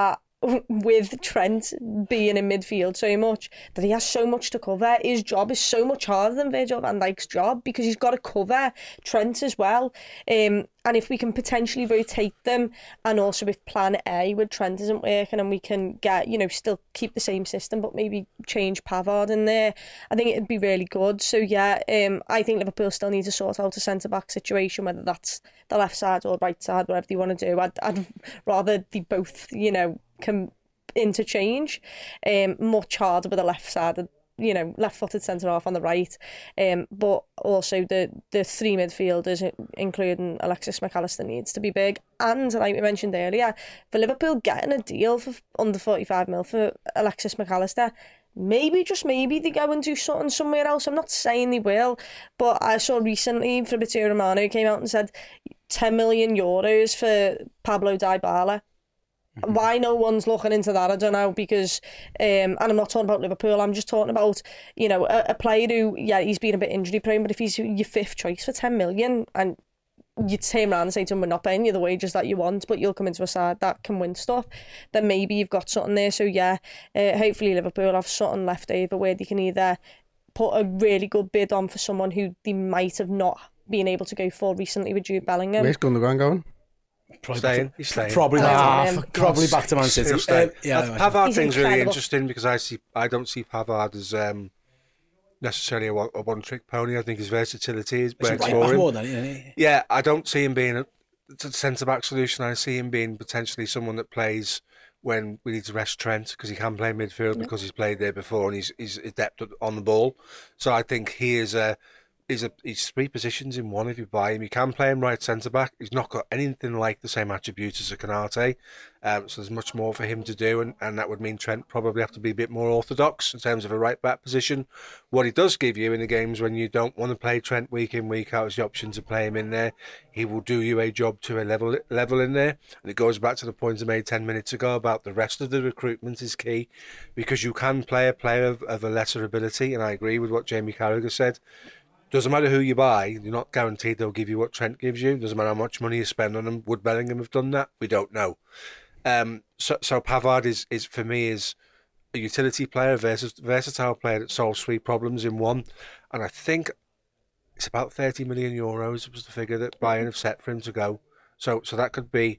with Trent being in midfield so much, that he has so much to cover. His job is so much harder than Virgil van Dijk's job because he's got to cover Trent as well. And if we can potentially rotate them, and also if plan A with Trent isn't working and we can get, still keep the same system but maybe change Pavard in there, I think it'd be really good. So yeah, I think Liverpool still need to sort out a centre-back situation, whether that's the left side or right side, whatever they want to do. I'd rather they both, can interchange. Much harder with the left side, left-footed centre-half on the right, but also the three midfielders, including Alexis McAllister, needs to be big. And like we mentioned earlier, for Liverpool getting a deal for under 45 mil for Alexis McAllister, maybe, just maybe, they go and do something somewhere else. I'm not saying they will, but I saw recently Fabrizio Romano came out and said 10 million euros for Pablo Dybala. Why no one's looking into that, I don't know, because, and I'm not talking about Liverpool, I'm just talking about, a player who, he's been a bit injury prone, but if he's your fifth choice for 10 million and you turn around and say to him, we're not paying you the wages that you want, but you'll come into a side that can win stuff, then maybe you've got something there. So hopefully Liverpool have something left over where they can either put a really good bid on for someone who they might have not been able to go for recently with Jude Bellingham. Where's Gundogan going? He's staying. Probably back to Man City. Pavard thing's really interesting because I don't see Pavard as necessarily a one-trick pony. I think his versatility is works for him. Yeah, I don't see him being a centre-back solution. I see him being potentially someone that plays when we need to rest Trent, because he can play midfield because he's played there before and he's adept on the ball. So I think he's three positions in one if you buy him. You can play him right centre-back. He's not got anything like the same attributes as a Konate. So there's much more for him to do, and that would mean Trent probably have to be a bit more orthodox in terms of a right-back position. What he does give you in the games when you don't want to play Trent week in, week out is the option to play him in there. He will do you a job to a level in there. And it goes back to the point I made 10 minutes ago about the rest of the recruitment is key, because you can play a player of a lesser ability, and I agree with what Jamie Carragher said. Doesn't matter who you buy, you're not guaranteed they'll give you what Trent gives you. Doesn't matter how much money you spend on them. Would Bellingham have done that? We don't know. So Pavard is for me is a utility player, a versatile player that solves three problems in one. And I think it's about 30 million euros was the figure that Bayern have set for him to go. So that could be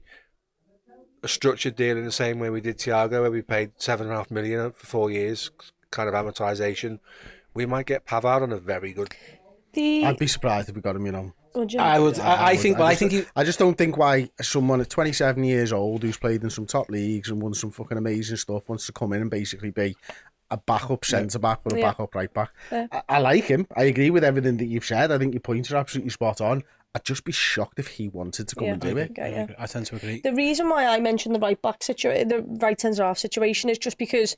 a structured deal in the same way we did Thiago, where we paid 7.5 million for 4 years, kind of amortization. We might get Pavard on a very good. I'd be surprised if we got him, I would. I just don't think why someone at 27 years old who's played in some top leagues and won some fucking amazing stuff wants to come in and basically be a backup centre back or a backup right back. I like him. I agree with everything that you've said. I think your points are absolutely spot on. I'd just be shocked if he wanted to come and do it. I tend to agree. The reason why I mentioned the the right centre half situation is just because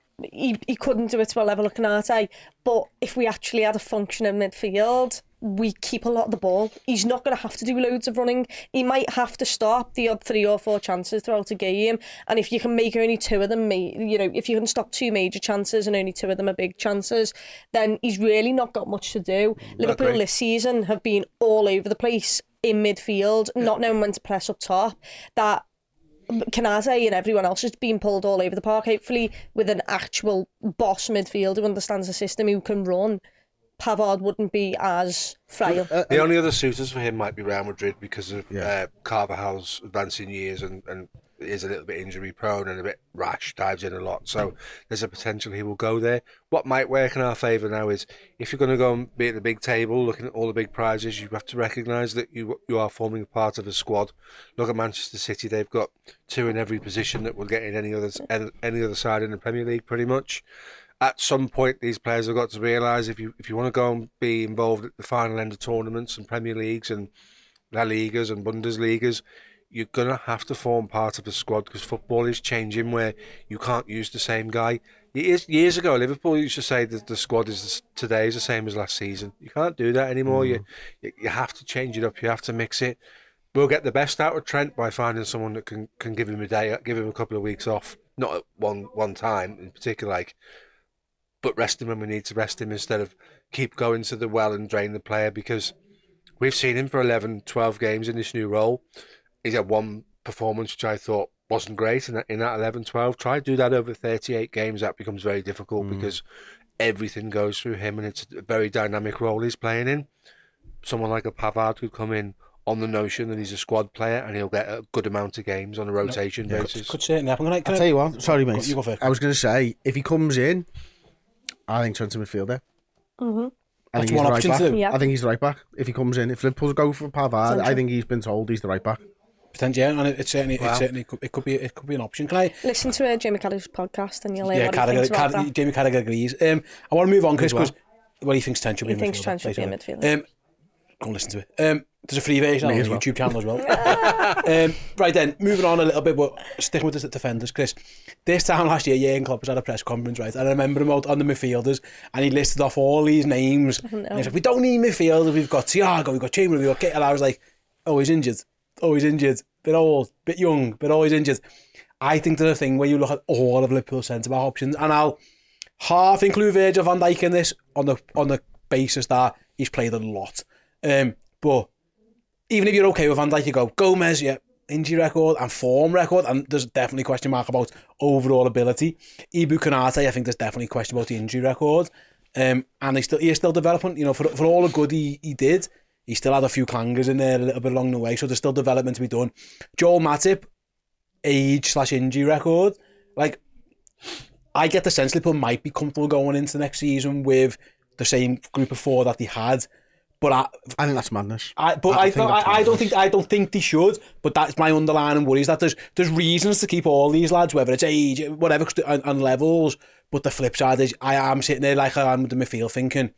he couldn't do it to a level of Konate, but if we actually had a functioning midfield, we keep a lot of the ball. He's not going to have to do loads of running. He might have to stop the odd 3 or 4 chances throughout a game, and if you can make only 2 of them, if you can stop 2 major chances and only 2 of them are big chances, then he's really not got much to do. Liverpool this season have been all over the place in midfield, not knowing when to press up top. That Konate and everyone else is being pulled all over the park. Hopefully with an actual boss midfielder who understands the system, who can run, Pavard wouldn't be as frail. The only other suitors for him might be Real Madrid because of Carvajal's advancing years and is a little bit injury prone and a bit rash, dives in a lot. So there's a potential he will go there. What might work in our favour now is if you're going to go and be at the big table looking at all the big prizes, you have to recognise that you are forming a part of a squad. Look at Manchester City, they've got 2 in every position that will get in any other side in the Premier League pretty much. At some point, these players have got to realise if you want to go and be involved at the final end of tournaments and Premier Leagues and La Ligas and Bundesligas, you're going to have to form part of the squad because football is changing where you can't use the same guy. Years ago, Liverpool used to say that the squad today is the same as last season. You can't do that anymore. You have to change it up. You have to mix it. We'll get the best out of Trent by finding someone that can give him a day, give him a couple of weeks off. Not at one time in particular, but rest him when we need to rest him instead of keep going to the well and drain the player, because we've seen him for 11, 12 games in this new role. He's had one performance which I thought wasn't great in that 11-12. Try to do that over 38 games. That becomes very difficult because everything goes through him, and it's a very dynamic role he's playing in. Someone like a Pavard could come in on the notion that he's a squad player and he'll get a good amount of games on a rotation basis. Could certainly happen. I'll tell you what, sorry mate, you go first. I was going to say, if he comes in, I think centre midfielder. I think he's the right back. Yeah. I think he's the right back. If he comes in, if Liverpool go for Pavard, I think he's been told he's the right back. Potentially, yeah, and it could be an option. Can I listen to Jamie Carragher's podcast and you'll hear what he thinks about that? Jamie Carragher agrees. I want to move on, Chris, because he thinks Trent should be a midfielder. He thinks Trent should be a midfielder. Go and listen to it. There's a free version on the YouTube channel as well. Right then, moving on a little bit, but sticking with the defenders, Chris. This time last year, Jurgen Klopp was at a press conference, right? And I remember him out on the midfielders, and he listed off all these names. And he's like, we don't need midfielders. We've got Thiago, we've got Chamberlain, we've got Kit. And I was like, oh, he's injured. Bit old, bit young, but always injured. I think there's a thing where you look at all of Liverpool's centre-back options, and I'll half include Virgil van Dijk in this on the basis that he's played a lot. But even if you're okay with Van Dijk, you go, Gomez, yeah, injury record and form record, and there's definitely a question mark about overall ability. Ibu Konate, I think there's definitely a question about the injury record. And he is still developing, for all the good he did, he still had a few clangers in there a little bit along the way, so there's still development to be done. Joel Matip, age/injury record, like, I get the sense Liverpool might be comfortable going into the next season with the same group of four that they had. But I think that's madness. I don't think they should. But that's my underlying worry, is that there's reasons to keep all these lads, whether it's age, whatever, and levels. But the flip side is, I am sitting there like I am with the midfield thinking,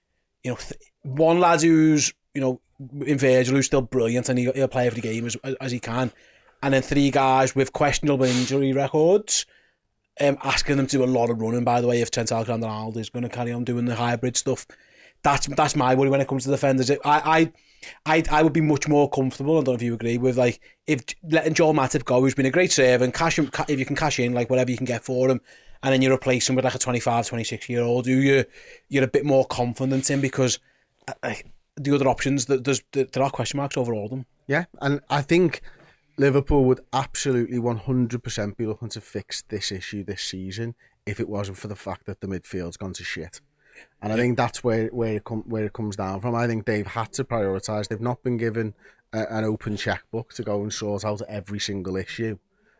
one lad who's in Virgil who's still brilliant and he'll play every game as he can, and then three guys with questionable injury records. Asking them to do a lot of running, by the way, if Trent Alexander-Arnold is going to carry on doing the hybrid stuff. That's my worry when it comes to defenders. I would be much more comfortable, I don't know if you agree, with if letting Joel Matip go, who's been a great server, and if you can cash in whatever you can get for him, and then you replace him with a 25, 26-year-old who you're a bit more confident in, because the other options, there are question marks over all of them. Yeah, and I think Liverpool would absolutely 100% be looking to fix this issue this season if it wasn't for the fact that the midfield's gone to shit. And I think that's where it comes down from. I think they've had to prioritise. They've not been given an open checkbook to go and sort out every single issue.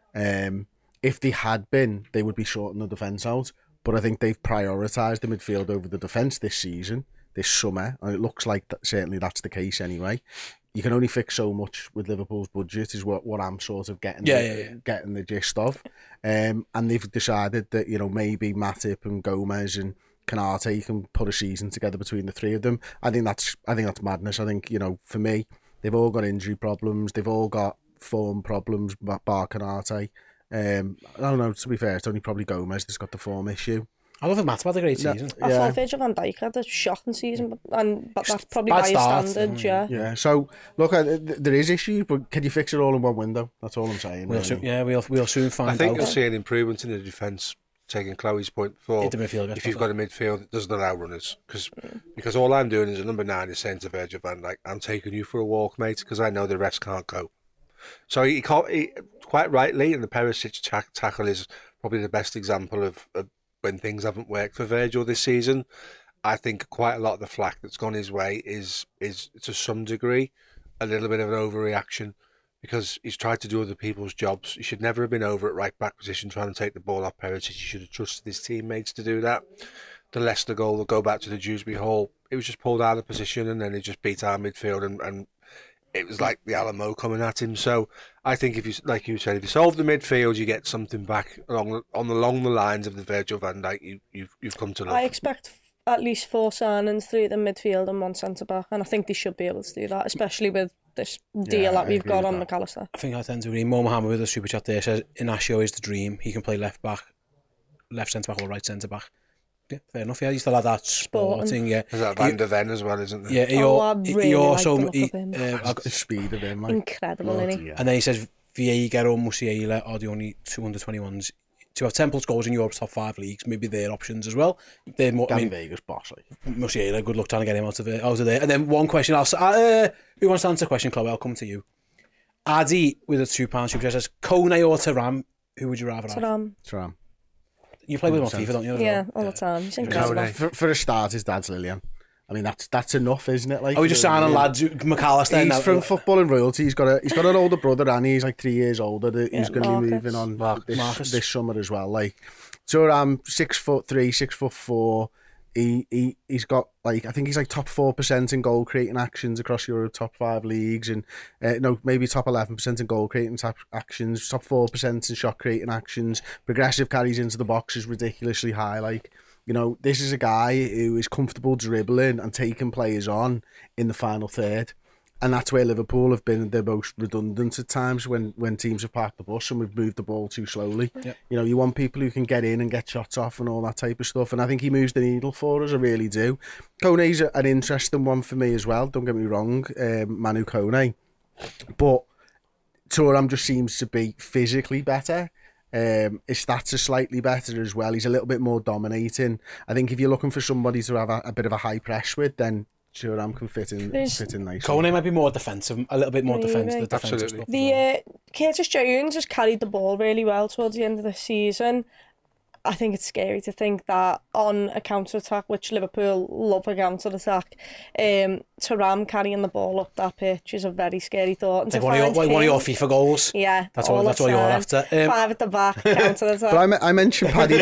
If they had been, they would be sorting the defence out. But I think they've prioritised the midfield over the defence this season, this summer. And it looks like certainly that's the case anyway. You can only fix so much with Liverpool's budget, is what I'm sort of getting the gist of. And they've decided that, maybe Matip and Gomez and Konate can put a season together between the three of them. I think that's madness. I think, for me, they've all got injury problems. They've all got form problems, bar Konate. I don't know, to be fair, it's only probably Gomez that's got the form issue. I don't think Matip had a great season. I thought Virgil van Dijk had a shocking season, but that's probably by his standards, yeah. Yeah, so, look, there is issues, but can you fix it all in one window? That's all I'm saying. We'll soon find out. I think you'll see an improvement in the defence, taking Chloe's point before. If you've got a midfield that doesn't allow runners, because all I'm doing as a number 9 is saying to Virgil van Dijk, I'm taking you for a walk, mate, because I know the rest can't go. So he quite rightly, and the Perisic tackle is probably the best example of when things haven't worked for Virgil this season. I think quite a lot of the flack that's gone his way is to some degree a little bit of an overreaction, because he's tried to do other people's jobs. He should never have been over at right back position trying to take the ball off Perisic. He should have trusted his teammates to do that. The Leicester goal, will go back to the Dewsbury Hall, it was just pulled out of position and then he just beat our midfield and it was like the Alamo coming at him. So I think if you, like you said, if you solve the midfield, you get something back along the lines of the Virgil van Dijk you've come to love. I expect at least 4 signings, 3 at the midfield and 1 centre back, and I think they should be able to do that, especially with this deal that we've got on McAllister. I think I tend to agree. Mo Mohammed with a super chat there says Inacio is the dream. He can play left centre back or right centre back. Yeah, fair enough. Yeah, he still had that sporting. Yeah, there's that Van der Ven as well, isn't there? Yeah, he also the speed of him, like, incredible, isn't he? And then he says Vieiga or Musiala are the only 2 under-21s to have 10+ goals in Europe's top 5 leagues. Maybe their options as well. They're more. Vegas boss. Musiala, good luck trying to get him out of there. And then one question, who wants to answer the question, Chloe? I'll come to you. Addy with a £2 super chat says, Kone or Thuram, who would you rather have? Thuram. You play with him on FIFA, don't you? Yeah, all the time. He's incredible. For a start, his dad's Lillian. I mean, that's enough, isn't it? Like, we just signing lads, McAllister. He's from football and royalty. He's got an older brother, and he's like 3 years older. He's going to be moving on this summer as well. Like, so I'm 6'3", 6'4". He's got like, I think he's like top 4% in goal creating actions across Europe, top 5 leagues, and maybe top 11% in goal creating actions, top 4% in shot creating actions. Progressive carries into the box is ridiculously high. Like, you know, this is a guy who is comfortable dribbling and taking players on in the final third. And that's where Liverpool have been the most redundant at times when teams have parked the bus and we've moved the ball too slowly. Yep. You know, you want people who can get in and get shots off and all that type of stuff. And I think he moves the needle for us, I really do. Kone's an interesting one for me as well, don't get me wrong, Manu Kone. But Thuram just seems to be physically better. His stats are slightly better as well. He's a little bit more dominating. I think if you're looking for somebody to have a bit of a high press with, then Thuram can fit in nicely. Kone might be more defensive, a little bit more defensive. Absolutely. Curtis Jones has carried the ball really well towards the end of the season. I think it's scary to think that on a counter-attack, which Liverpool love a counter-attack, Thuram carrying the ball up that pitch is a very scary thought. And like one of your FIFA goals. Yeah, that's all you're after. 5 at the back, counter-attack. But I mentioned Paddy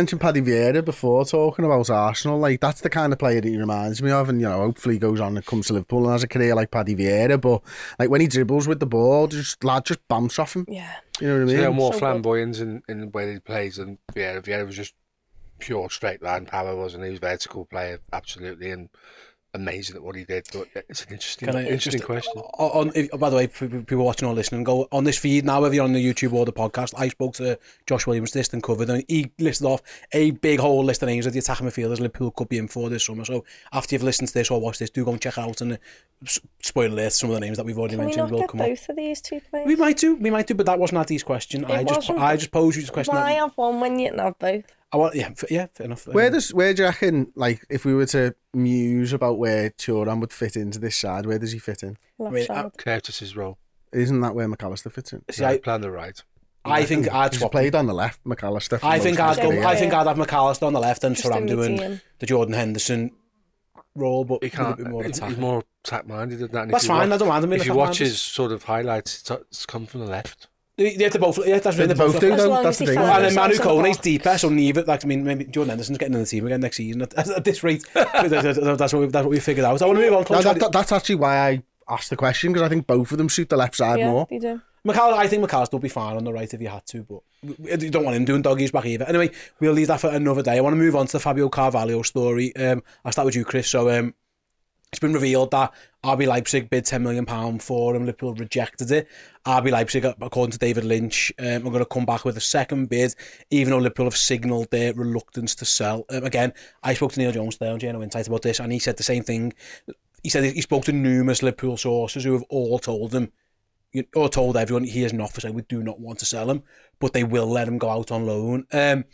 Vieira before talking about Arsenal. Like, that's the kind of player that he reminds me of, and you know, hopefully he goes on and comes to Liverpool and has a career like Paddy Vieira. But like when he dribbles with the ball, lad just bounce off him. Yeah. You know what I mean? So they're more flamboyant in the way he plays than Vieira. Vieira was just pure straight line power, wasn't he? He was a vertical player, absolutely, and amazing at what he did. But it's an interesting question. By the way, people watching or listening, go on this feed now, whether you're on the YouTube or the podcast. I spoke to Josh Williams, this and covered, and he listed off a big whole list of names of the attacking midfielders Liverpool could be in for this summer. So after you've listened to this or watched this, do go and check it out. And spoiler alert, some of the names that we've already mentioned will come up. Both of these two players? We might do, but that wasn't Addy's question. I just posed you this question. Why have one when you can have both? Yeah, fair enough. Where do you reckon, like, if we were to muse about where Thuram would fit into this side, where does he fit in? Left side. Curtis's role. Isn't that where McAllister fits in? See, I play on the right. I think I'd swap. Played on the left, McAllister. I think I'd have McAllister on the left and Thuram doing the Jordan Henderson role, but he's more attack-minded than that. That's fine. I don't mind him. If you watch his sort of highlights, it's come from the left. Yeah, they both. Yeah, that's right. They both do. That's the thing. And then Manu Kone's deeper, so neither. Like, I mean, maybe Jordan Henderson's getting in the team again next season. At this rate, that's what we figured out. I want to move on. That's actually why I asked the question, because I think both of them suit the left side more. Yeah, they do. I think McAllister will be fine on the right if you had to, but you don't want him doing doggies back either. Anyway, we'll leave that for another day. I want to move on to the Fabio Carvalho story. I'll start with you, Chris. So it's been revealed that RB Leipzig bid £10 million for him. Liverpool rejected it. RB Leipzig, according to David Lynch, are going to come back with a second bid, even though Liverpool have signalled their reluctance to sell. Again, I spoke to Neil Jones today on JNO Insight about this, and he said the same thing. He said he spoke to numerous Liverpool sources who have all told him, or told everyone, he is not for sale. We do not want to sell him, but they will let him go out on loan.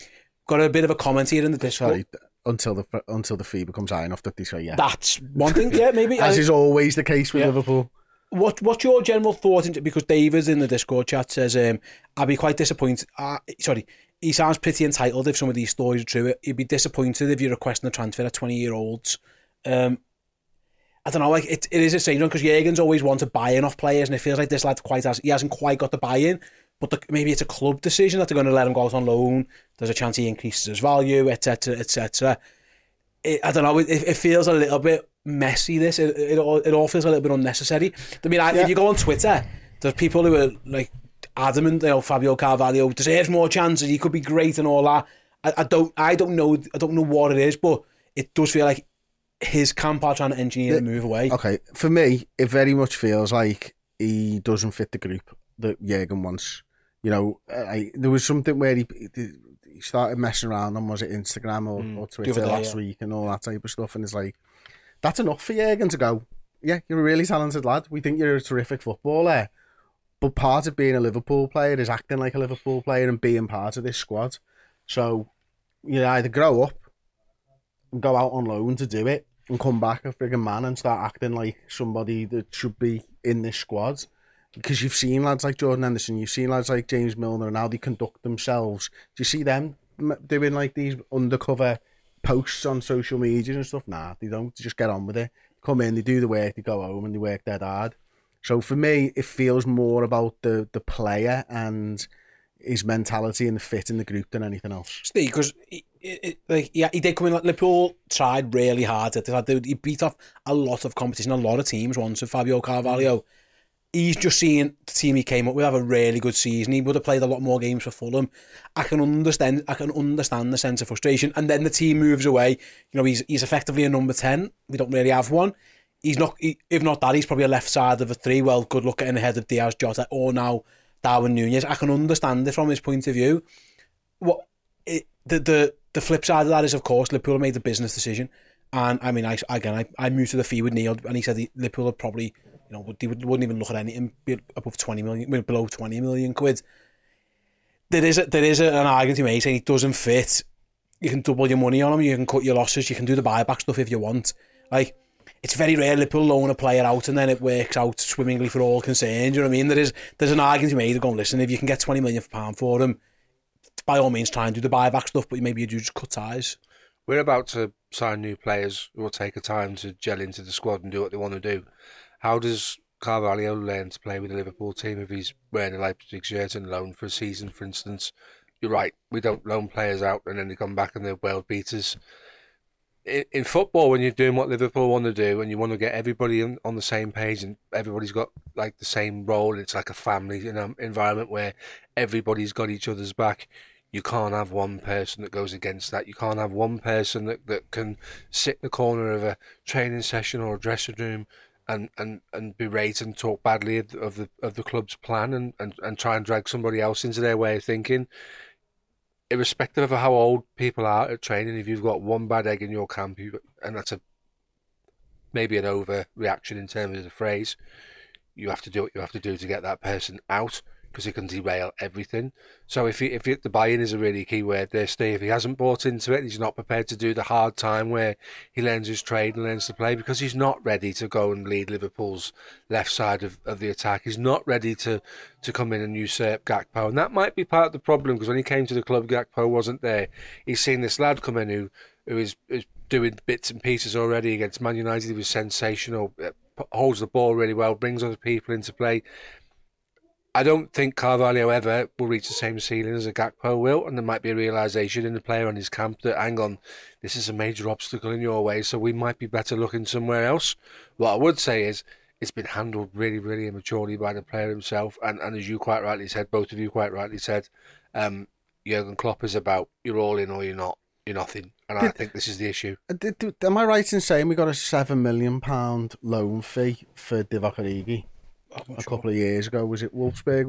Got a bit of a comment here in the Discord. Sorry. Until the fee becomes high enough that they say yeah. That's one thing, yeah, maybe. As is always the case with Liverpool. What's your general thought? Because David in the Discord chat says, I'd be quite disappointed. He sounds pretty entitled if some of these stories are true. He'd be disappointed if you're requesting a transfer at 20-year-olds. I don't know, like it is a strange one because Jurgen's always wanted buy-in off players, and it feels like this lad hasn't quite got the buy-in. But maybe it's a club decision that they're going to let him go out on loan. There's a chance he increases his value, etc., etc. I don't know. It feels a little bit messy. It all feels a little bit unnecessary. I mean, if you go on Twitter, there's people who are like adamant. Fabio Carvalho deserves more chances. He could be great and all that. I don't know what it is, but it does feel like his camp are trying to engineer the move away. Okay, for me, it very much feels like he doesn't fit the group that Jurgen wants. You know, there was something where he started messing around on, was it Instagram or Twitter last week and all that type of stuff, and it's like, that's enough for Jurgen to go, yeah, you're a really talented lad, we think you're a terrific footballer, but part of being a Liverpool player is acting like a Liverpool player and being part of this squad. So you either grow up and go out on loan to do it and come back a frigging man and start acting like somebody that should be in this squad, because you've seen lads like Jordan Henderson, you've seen lads like James Milner, and how they conduct themselves. Do you see them doing like these undercover posts on social media and stuff? Nah, they don't. They just get on with it. Come in, they do the work, they go home, and they work dead hard. So for me, it feels more about the player and his mentality and the fit in the group than anything else. Steve, because he did come in. Like, Liverpool tried really hard. He beat off a lot of competition, a lot of teams once with Fabio Carvalho. He's just seen the team he came up with have a really good season. He would have played a lot more games for Fulham. I can understand the sense of frustration. And then the team moves away. You know, he's effectively a number 10. We don't really have one. He's not. If not that, he's probably a left side of a 3. Well, good luck getting ahead of Diaz, Jota, or now Darwin Núñez. I can understand it from his point of view. The flip side of that is, of course, Liverpool made a business decision. And I mean, I muted the fee with Neil, and he said Liverpool would probably, they wouldn't even look at anything above 20 million, below 20 million quid. There is an argument to be made saying he doesn't fit. You can double your money on him, you can cut your losses, you can do the buyback stuff if you want. Like, it's very rare Liverpool loan a player out and then it works out swimmingly for all concerned. You know what I mean? There's an argument to be made of going, listen, if you can get £20 million for him, by all means try and do the buyback stuff, but maybe you do just cut ties. We're about to sign new players who will take a time to gel into the squad and do what they want to do. How does Carvalho learn to play with the Liverpool team if he's wearing a Leipzig shirt and loan for a season, for instance? You're right, we don't loan players out and then they come back and they're world beaters. In football, when you're doing what Liverpool want to do and you want to get everybody on the same page and everybody's got like the same role, it's like a family environment where everybody's got each other's back. You can't have one person that goes against that. You can't have one person that can sit in the corner of a training session or a dressing room and berate and talk badly of the club's plan and try and drag somebody else into their way of thinking. Irrespective of how old people are at training, if you've got one bad egg in your camp, and that's maybe an overreaction in terms of the phrase, you have to do what you have to do to get that person out, because it can derail everything. So if the buy-in is a really key word there, Steve. He hasn't bought into it. He's not prepared to do the hard time where he learns his trade and learns to play, because he's not ready to go and lead Liverpool's left side of the attack. He's not ready to come in and usurp Gakpo. And that might be part of the problem, because when he came to the club, Gakpo wasn't there. He's seen this lad come in who is doing bits and pieces already against Man United. He was sensational, holds the ball really well, brings other people into play. I don't think Carvalho ever will reach the same ceiling as a Gakpo will, and there might be a realisation in the player and his camp that, hang on, this is a major obstacle in your way, so we might be better looking somewhere else. What I would say is, it's been handled really, really immaturely by the player himself, and as you quite rightly said, both of you quite rightly said, Jurgen Klopp is about, you're all in or you're not, you're nothing, and I think this is the issue. Am I right in saying we got a £7 million loan fee for Divock Origi? A couple of years ago, was it Wolfsburg?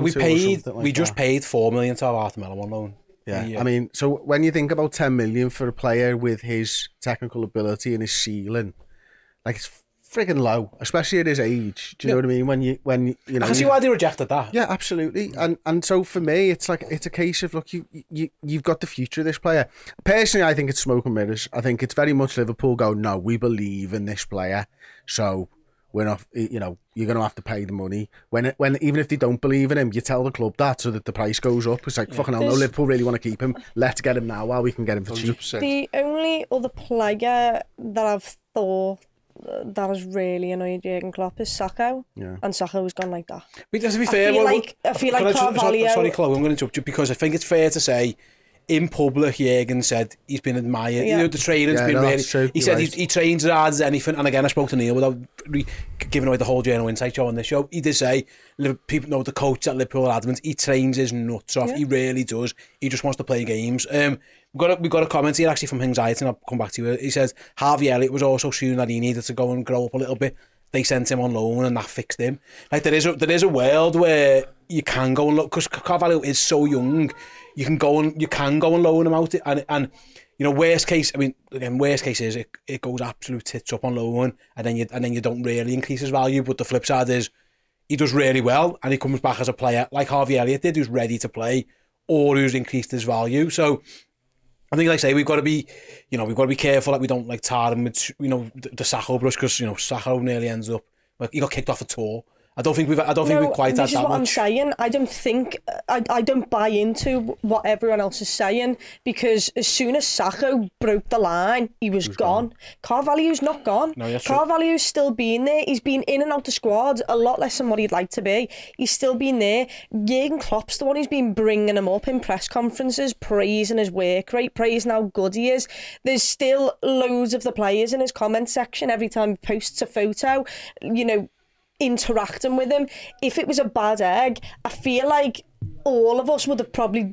We just paid $4 million to have Arthur Melo on loan. Yeah, I mean, so when you think about $10 million for a player with his technical ability and his ceiling, like, it's friggin' low, especially at his age. Do you know what I mean? When you know, I can see why they rejected that. Yeah, absolutely. And so for me, it's like, it's a case of, look, you've got the future of this player. Personally, I think it's smoke and mirrors. I think it's very much Liverpool going, no, we believe in this player, so we're not, you're going to have to pay the money. When even if they don't believe in him, you tell the club that so that the price goes up. It's like, fucking hell, no, Liverpool really want to keep him. Let's get him now while we can get him for 100%. cheap. The only other player that I've thought that has really annoyed Jurgen Klopp is Sakho. Yeah. And Sakho has gone like that. But to be fair, I feel like Carvalho... Sorry, Chloe, I'm going to interrupt you, because I think it's fair to say, in public, Jurgen said he's been admired. Yeah. The training's been really... True. He said he trains as hard as anything. And again, I spoke to Neil without giving away the whole Journal Insight show on this show. He did say, people know the coach at Liverpool adamant, he trains his nuts off. Yeah. He really does. He just wants to play games. We've got a comment here actually from Anxiety, and I'll come back to you. He says, Harvey Elliott was also soon that he needed to go and grow up a little bit. They sent him on loan and that fixed him. Like, there is a world where you can go and look, because Carvalho is so young. You can go and loan him out, and worst case. I mean, again, worst case is it goes absolute tits up on loan, and then you don't really increase his value. But the flip side is he does really well, and he comes back as a player like Harvey Elliott did, who's ready to play or who's increased his value. So I think, like I say, we've got to be careful that we don't tar him with the Sakho brush, because Sakho nearly ends up, like, he got kicked off a tour I don't think we've quite had that much. This is what I'm saying. I don't buy into what everyone else is saying, because as soon as Sakho broke the line, he was gone. Carvalho's not gone. No, Carvalho's still been there. He's been in and out the squad a lot less than what he'd like to be. He's still been there. Jurgen Klopp's the one who's been bringing him up in press conferences, praising his work rate, praising how good he is. There's still loads of the players in his comment section every time he posts a photo, you know, interacting with him. If it was a bad egg, I feel like all of us would have probably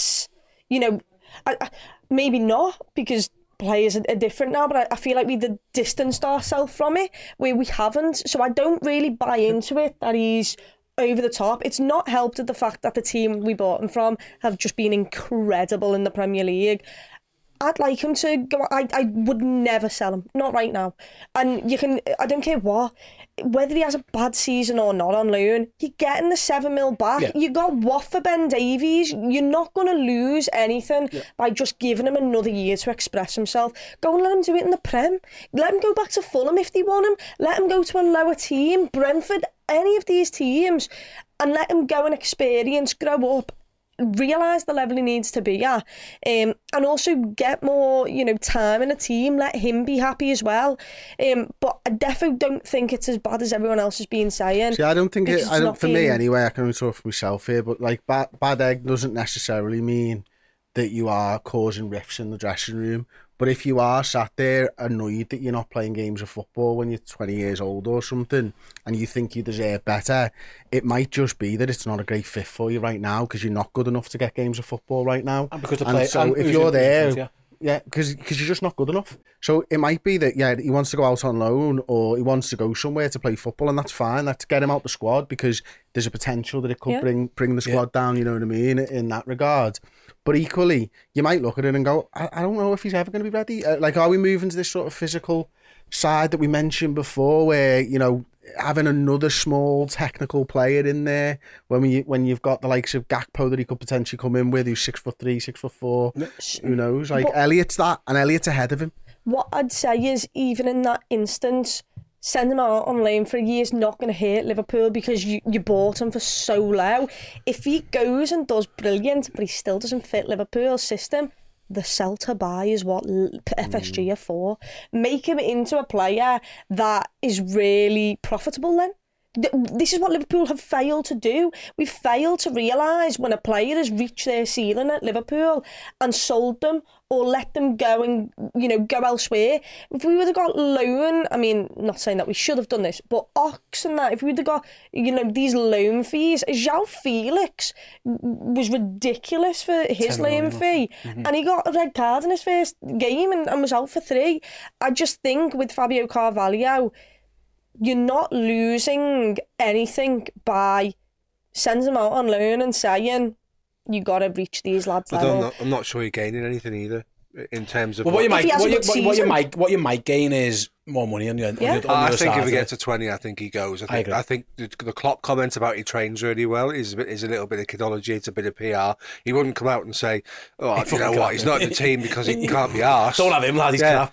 maybe not, because players are different now, but I feel like we'd distanced ourselves from it, where we haven't. So I don't really buy into it that he's over the top. It's not helped with the fact that the team we bought him from have just been incredible in the Premier League. I'd like him to go. I would never sell him, not right now. And I don't care whether he has a bad season or not on loan, you're getting the 7 mil back. Yeah. You got what for Ben Davies? You're not going to lose anything by just giving him another year to express himself. Go and let him do it in the Prem. Let him go back to Fulham if they want him. Let him go to a lower team, Brentford, any of these teams, and let him go and experience, grow up, realise the level he needs to be at, and also get more, time in a team. Let him be happy as well. But I definitely don't think it's as bad as everyone else has been saying. See, I don't think it. For me anyway, I can only talk for myself here. But like bad egg doesn't necessarily mean that you are causing rifts in the dressing room. But if you are sat there annoyed that you're not playing games of football when you're 20 years old or something, and you think you deserve better, it might just be that it's not a great fit for you right now, because you're not good enough to get games of football right now. And because if you're there, because you're just not good enough. So it might be that, he wants to go out on loan, or he wants to go somewhere to play football, and that's fine. That's get him out the squad, because there's a potential that it could bring the squad down, you know what I mean, in that regard. But equally, you might look at it and go, I don't know if he's ever going to be ready. Are we moving to this sort of physical side that we mentioned before, where, having another small technical player in there, when you've got the likes of Gakpo that he could potentially come in with, who's 6'3", 6'4", who knows? Elliott's that, and Elliott's ahead of him. What I'd say is, even in that instance, send him out on loan for a year is not going to hurt Liverpool, because you bought him for so low. If he goes and does brilliant, but he still doesn't fit Liverpool's system, the sell to buy is what FSG are for. Make him into a player that is really profitable then. This is what Liverpool have failed to do. We've failed to realise when a player has reached their ceiling at Liverpool and sold them, or let them go and, go elsewhere. If we would have got loan, I mean, not saying that we should have done this, but Ox and that, if we would have got, these loan fees, João Felix was ridiculous for his loan fee. Mm-hmm. And he got a red card in his first game and was out for 3. I just think with Fabio Carvalho, you're not losing anything by sending them out on loan and saying, you got to reach these lads level. I'm not sure you're gaining anything either in terms of. Well, what you might gain is more money on your. I think if we get to 20, I think he goes. I think the Klopp comment about he trains really well is a little bit of kidology. It's a bit of PR. He wouldn't come out and say, "Oh, you know what? He's not in the team because he can't be arsed." Don't have him, lad. He's crap.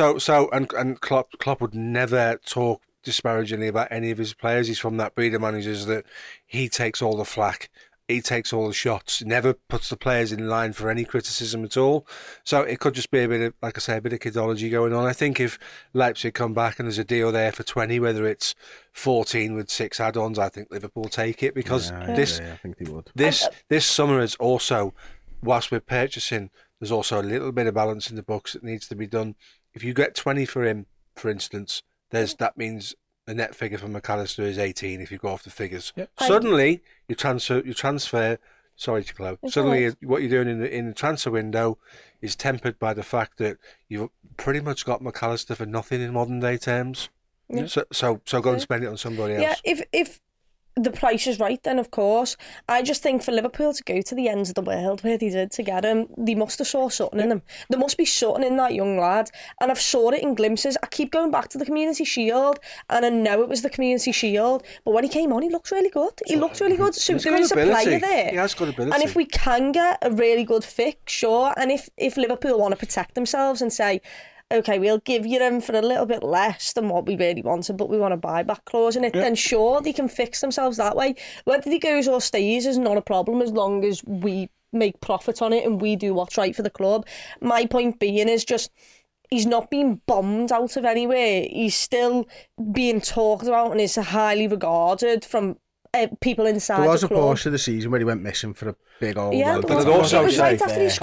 And Klopp would never talk disparagingly about any of his players. He's from that breed of managers that he takes all the flack. He takes all the shots, never puts the players in line for any criticism at all. So it could just be a bit of, like I say, a bit of kidology going on. I think if Leipzig come back and there's a deal there for 20, whether it's 14 with 6 add-ons, I think Liverpool take it, because I think they would. This summer is also, whilst we're purchasing, there's also a little bit of balance in the books that needs to be done. If you get 20 for him, for instance, that means the net figure for McAllister is 18 if you go off the figures. Yep. Suddenly, your transfer. Sorry to Chloe. Suddenly, what you're doing in the transfer window is tempered by the fact that you've pretty much got McAllister for nothing in modern day terms. Yeah. So go and spend it on somebody else. Yeah, if the price is right, then of course. I just think for Liverpool to go to the ends of the world where they did to get him, they must have saw something in him. There must be something in that young lad, and I've saw it in glimpses. I keep going back to the Community Shield, and I know it was the Community Shield, but when he came on, he looked really good. He looked really good. So there is a player there. He has got ability. And if we can get a really good fix, sure. And if Liverpool want to protect themselves and say, okay, we'll give you them for a little bit less than what we really wanted, but we want a buyback clause in it, then sure, they can fix themselves that way. Whether he goes or stays is not a problem as long as we make profit on it and we do what's right for the club. My point being is just, he's not being bombed out of anywhere. He's still being talked about and is highly regarded from people inside the club. There was a portion of the season where he went missing for a big old... But I'd also say,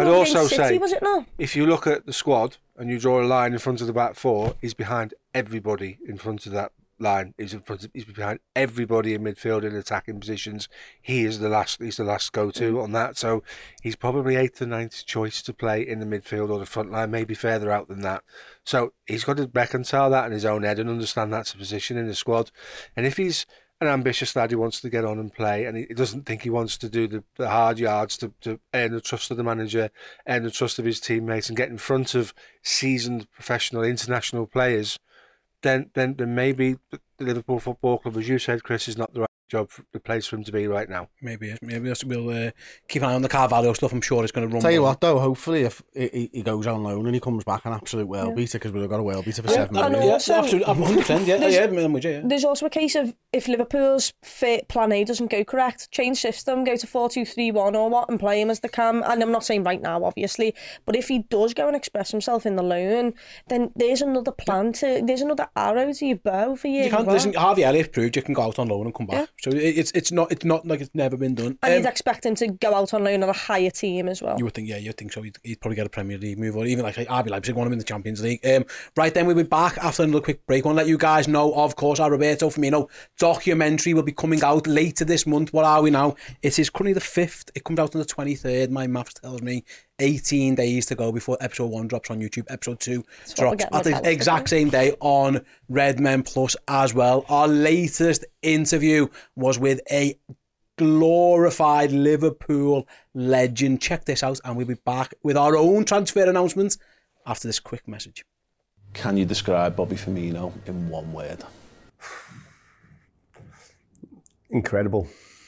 was it not? if you look at the squad and you draw a line in front of the back four, he's behind everybody in front of that line. He's behind everybody in midfield in attacking positions. He's the last go-to on that. So he's probably 8th or 9th choice to play in the midfield or the front line, maybe further out than that. So he's got to reconcile that in his own head and understand that's a position in the squad. And if he's an ambitious lad who wants to get on and play, and he doesn't think he wants to do the hard yards to earn the trust of the manager, earn the trust of his teammates, and get in front of seasoned professional international players, then maybe the Liverpool Football Club, as you said, Chris, is not the right the place for him to be right now. Maybe we'll keep an eye on the Carvalho stuff. I'm sure it's going to run. Tell you what though, hopefully if he goes on loan and he comes back an absolute world beater, because we've got a world beater for 7 million. Yeah, absolutely, 100%. There's also a case of if Liverpool's plan A doesn't go correct, change system, go to 4-2-3-1 or what, and play him as the cam. And I'm not saying right now, obviously, but if he does go and express himself in the loan, then there's another plan there's another arrow to your bow for you. You can't. Listen, Harvey Elliott proved you can go out on loan and come back. Yeah. So it's not like it's never been done. And you'd expect him to go out on loan on a higher team as well. You would think, you'd think so. He'd probably get a Premier League move, or even like RB Leipzig want him in the Champions League. Right then, we'll be back after another quick break. I want to let you guys know, of course, our Roberto Firmino documentary will be coming out later this month. What are we now? It is currently the 5th. It comes out on the 23rd. My maths tells me 18 days to go before episode 1 drops on YouTube. Episode 2 drops at the exact same day on Redmen Plus as well. Our latest interview was with a glorified Liverpool legend. Check this out, and we'll be back with our own transfer announcements after this quick message. Can you describe Bobby Firmino in one word? Incredible.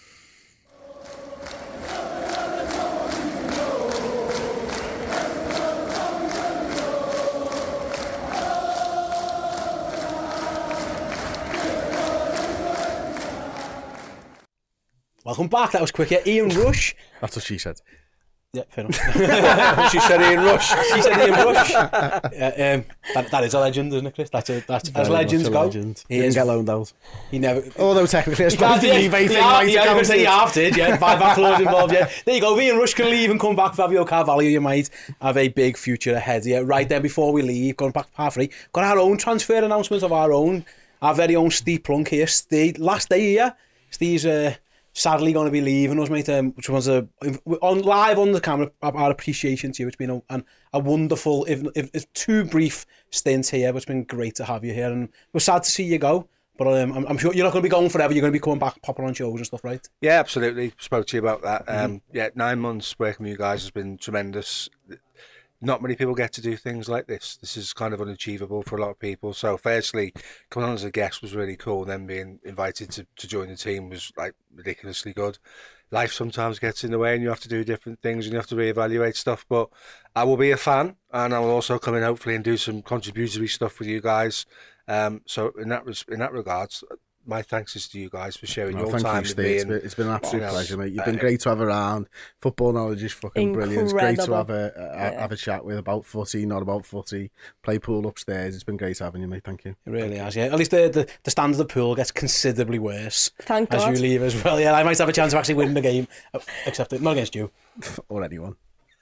Welcome back. That was quick. Yeah, Ian Rush. That's what she said. Yeah, fair enough. She said Ian Rush. She said Ian Rush. That is a legend, isn't it, Chris? That's as legends go. Legend. He didn't get loaned out. He never. Although technically, I suppose the eBay thing might have counted. Say he half did. Yeah, buyback clause involved. Yeah, there you go. Ian Rush can leave and come back. Fabio Carvalho, you might have a big future ahead. Yeah, right then. Before we leave, going back to halfway, got our own transfer announcements of our own. Our very own Steve Plunk here. Steve, last day here. Steve's sadly going to be leaving us, mate. Which was live on the camera. Our appreciation to you. It's been a wonderful, if too brief stint here, but it's been great to have you here, and we're sad to see you go. But I'm sure you're not going to be going forever. You're going to be coming back, popping on shows and stuff, right? Yeah, absolutely. Spoke to you about that. Yeah, 9 months working with you guys has been tremendous. Not many people get to do things like this. This is kind of unachievable for a lot of people. So firstly, coming on as a guest was really cool. Then being invited to join the team was like ridiculously good. Life sometimes gets in the way and you have to do different things and you have to reevaluate stuff. But I will be a fan, and I will also come in hopefully and do some contributory stuff with you guys. So in that regards, my thanks is to you guys for sharing your time with me. It's been an absolute pleasure, mate. You've been great to have around. Football knowledge is fucking brilliant. It's great to have a chat with about footy, not about footy. Play pool upstairs. It's been great having you, mate. Thank you. It really has, yeah. At least the standard of the pool gets considerably worse. Thank God. As you leave as well. Yeah, I might have a chance of actually winning the game, except not against you. Or anyone.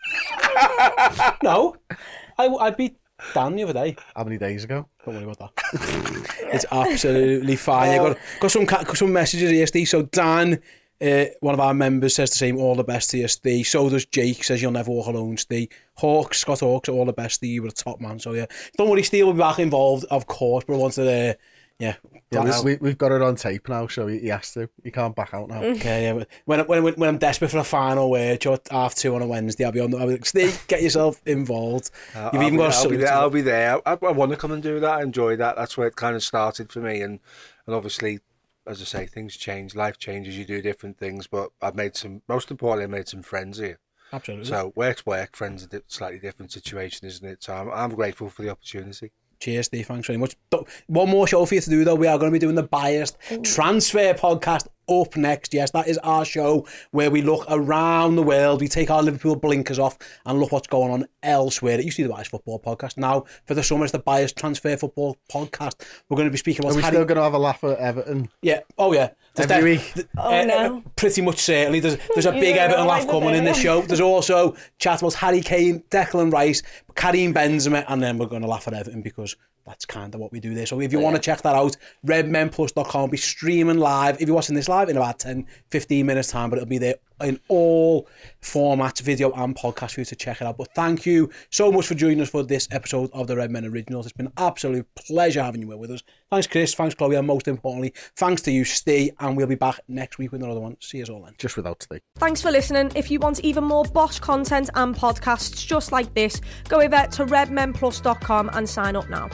No. I beat Dan the other day. How many days ago? Don't worry about that. It's absolutely fine. Yeah, got some messages here, Steve. So Dan, one of our members, says the same. All the best to you, Steve. So does Jake. Says you'll never walk alone, Steve. Scott Hawks, all the best to you. You were a top man. So yeah, don't worry, Steve will be back involved, of course. But once yeah, we've got it on tape now, so he has to. He can't back out now. Okay, yeah. When I'm desperate for a final word, 2:30 on a Wednesday, I'll be like, Steve, get yourself involved. I'll be there. I want to come and do that. I enjoy that. That's where it kind of started for me, and obviously, as I say, things change, life changes. You do different things, but most importantly, I made some friends here. Absolutely. So work's work, friends are slightly different situation, isn't it? So I'm grateful for the opportunity. Cheers, Steve. Thanks very much. One more show for you to do, though. We are going to be doing the Biased Transfer podcast up next. Yes, that is our show where we look around the world. We take our Liverpool blinkers off and look what's going on elsewhere. It used to be the Biased Football podcast. Now, for the summer, it's the Biased Transfer Football podcast. We're going to be speaking about... Are we still going to have a laugh at Everton? Yeah. Oh, yeah. Every week? No. Pretty much certainly. There's a big Everton laugh coming in this show. There's also chat about Harry Kane, Declan Rice, Karim Benzema, and then we're going to laugh at Everton because that's kind of what we do there. So if you want to check that out, redmenplus.com will be streaming live. If you're watching this live in about 10-15 minutes time, but it'll be there in all formats, video and podcast, for you to check it out. But thank you so much for joining us for this episode of the Red Men Originals. It's been an absolute pleasure having you here with us. Thanks, Chris. Thanks, Chloe. And most importantly, thanks to you, Steve. And we'll be back next week with another one. See you all then. Just without Steve. Thanks for listening. If you want even more Bosch content and podcasts just like this, go over to redmenplus.com and sign up now.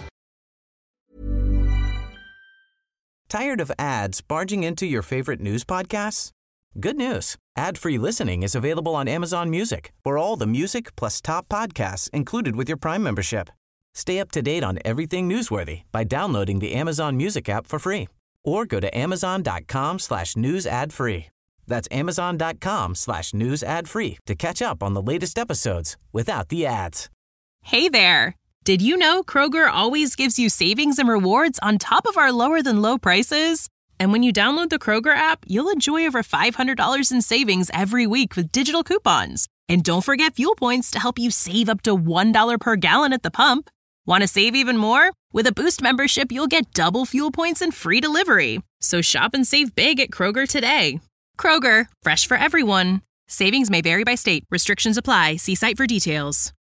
Tired of ads barging into your favorite news podcasts? Good news. Ad-free listening is available on Amazon Music for all the music plus top podcasts included with your Prime membership. Stay up to date on everything newsworthy by downloading the Amazon Music app for free or go to amazon.com/news ad free. That's amazon.com/news ad free to catch up on the latest episodes without the ads. Hey there. Did you know Kroger always gives you savings and rewards on top of our lower than low prices? And when you download the Kroger app, you'll enjoy over $500 in savings every week with digital coupons. And don't forget fuel points to help you save up to $1 per gallon at the pump. Want to save even more? With a Boost membership, you'll get double fuel points and free delivery. So shop and save big at Kroger today. Kroger, fresh for everyone. Savings may vary by state. Restrictions apply. See site for details.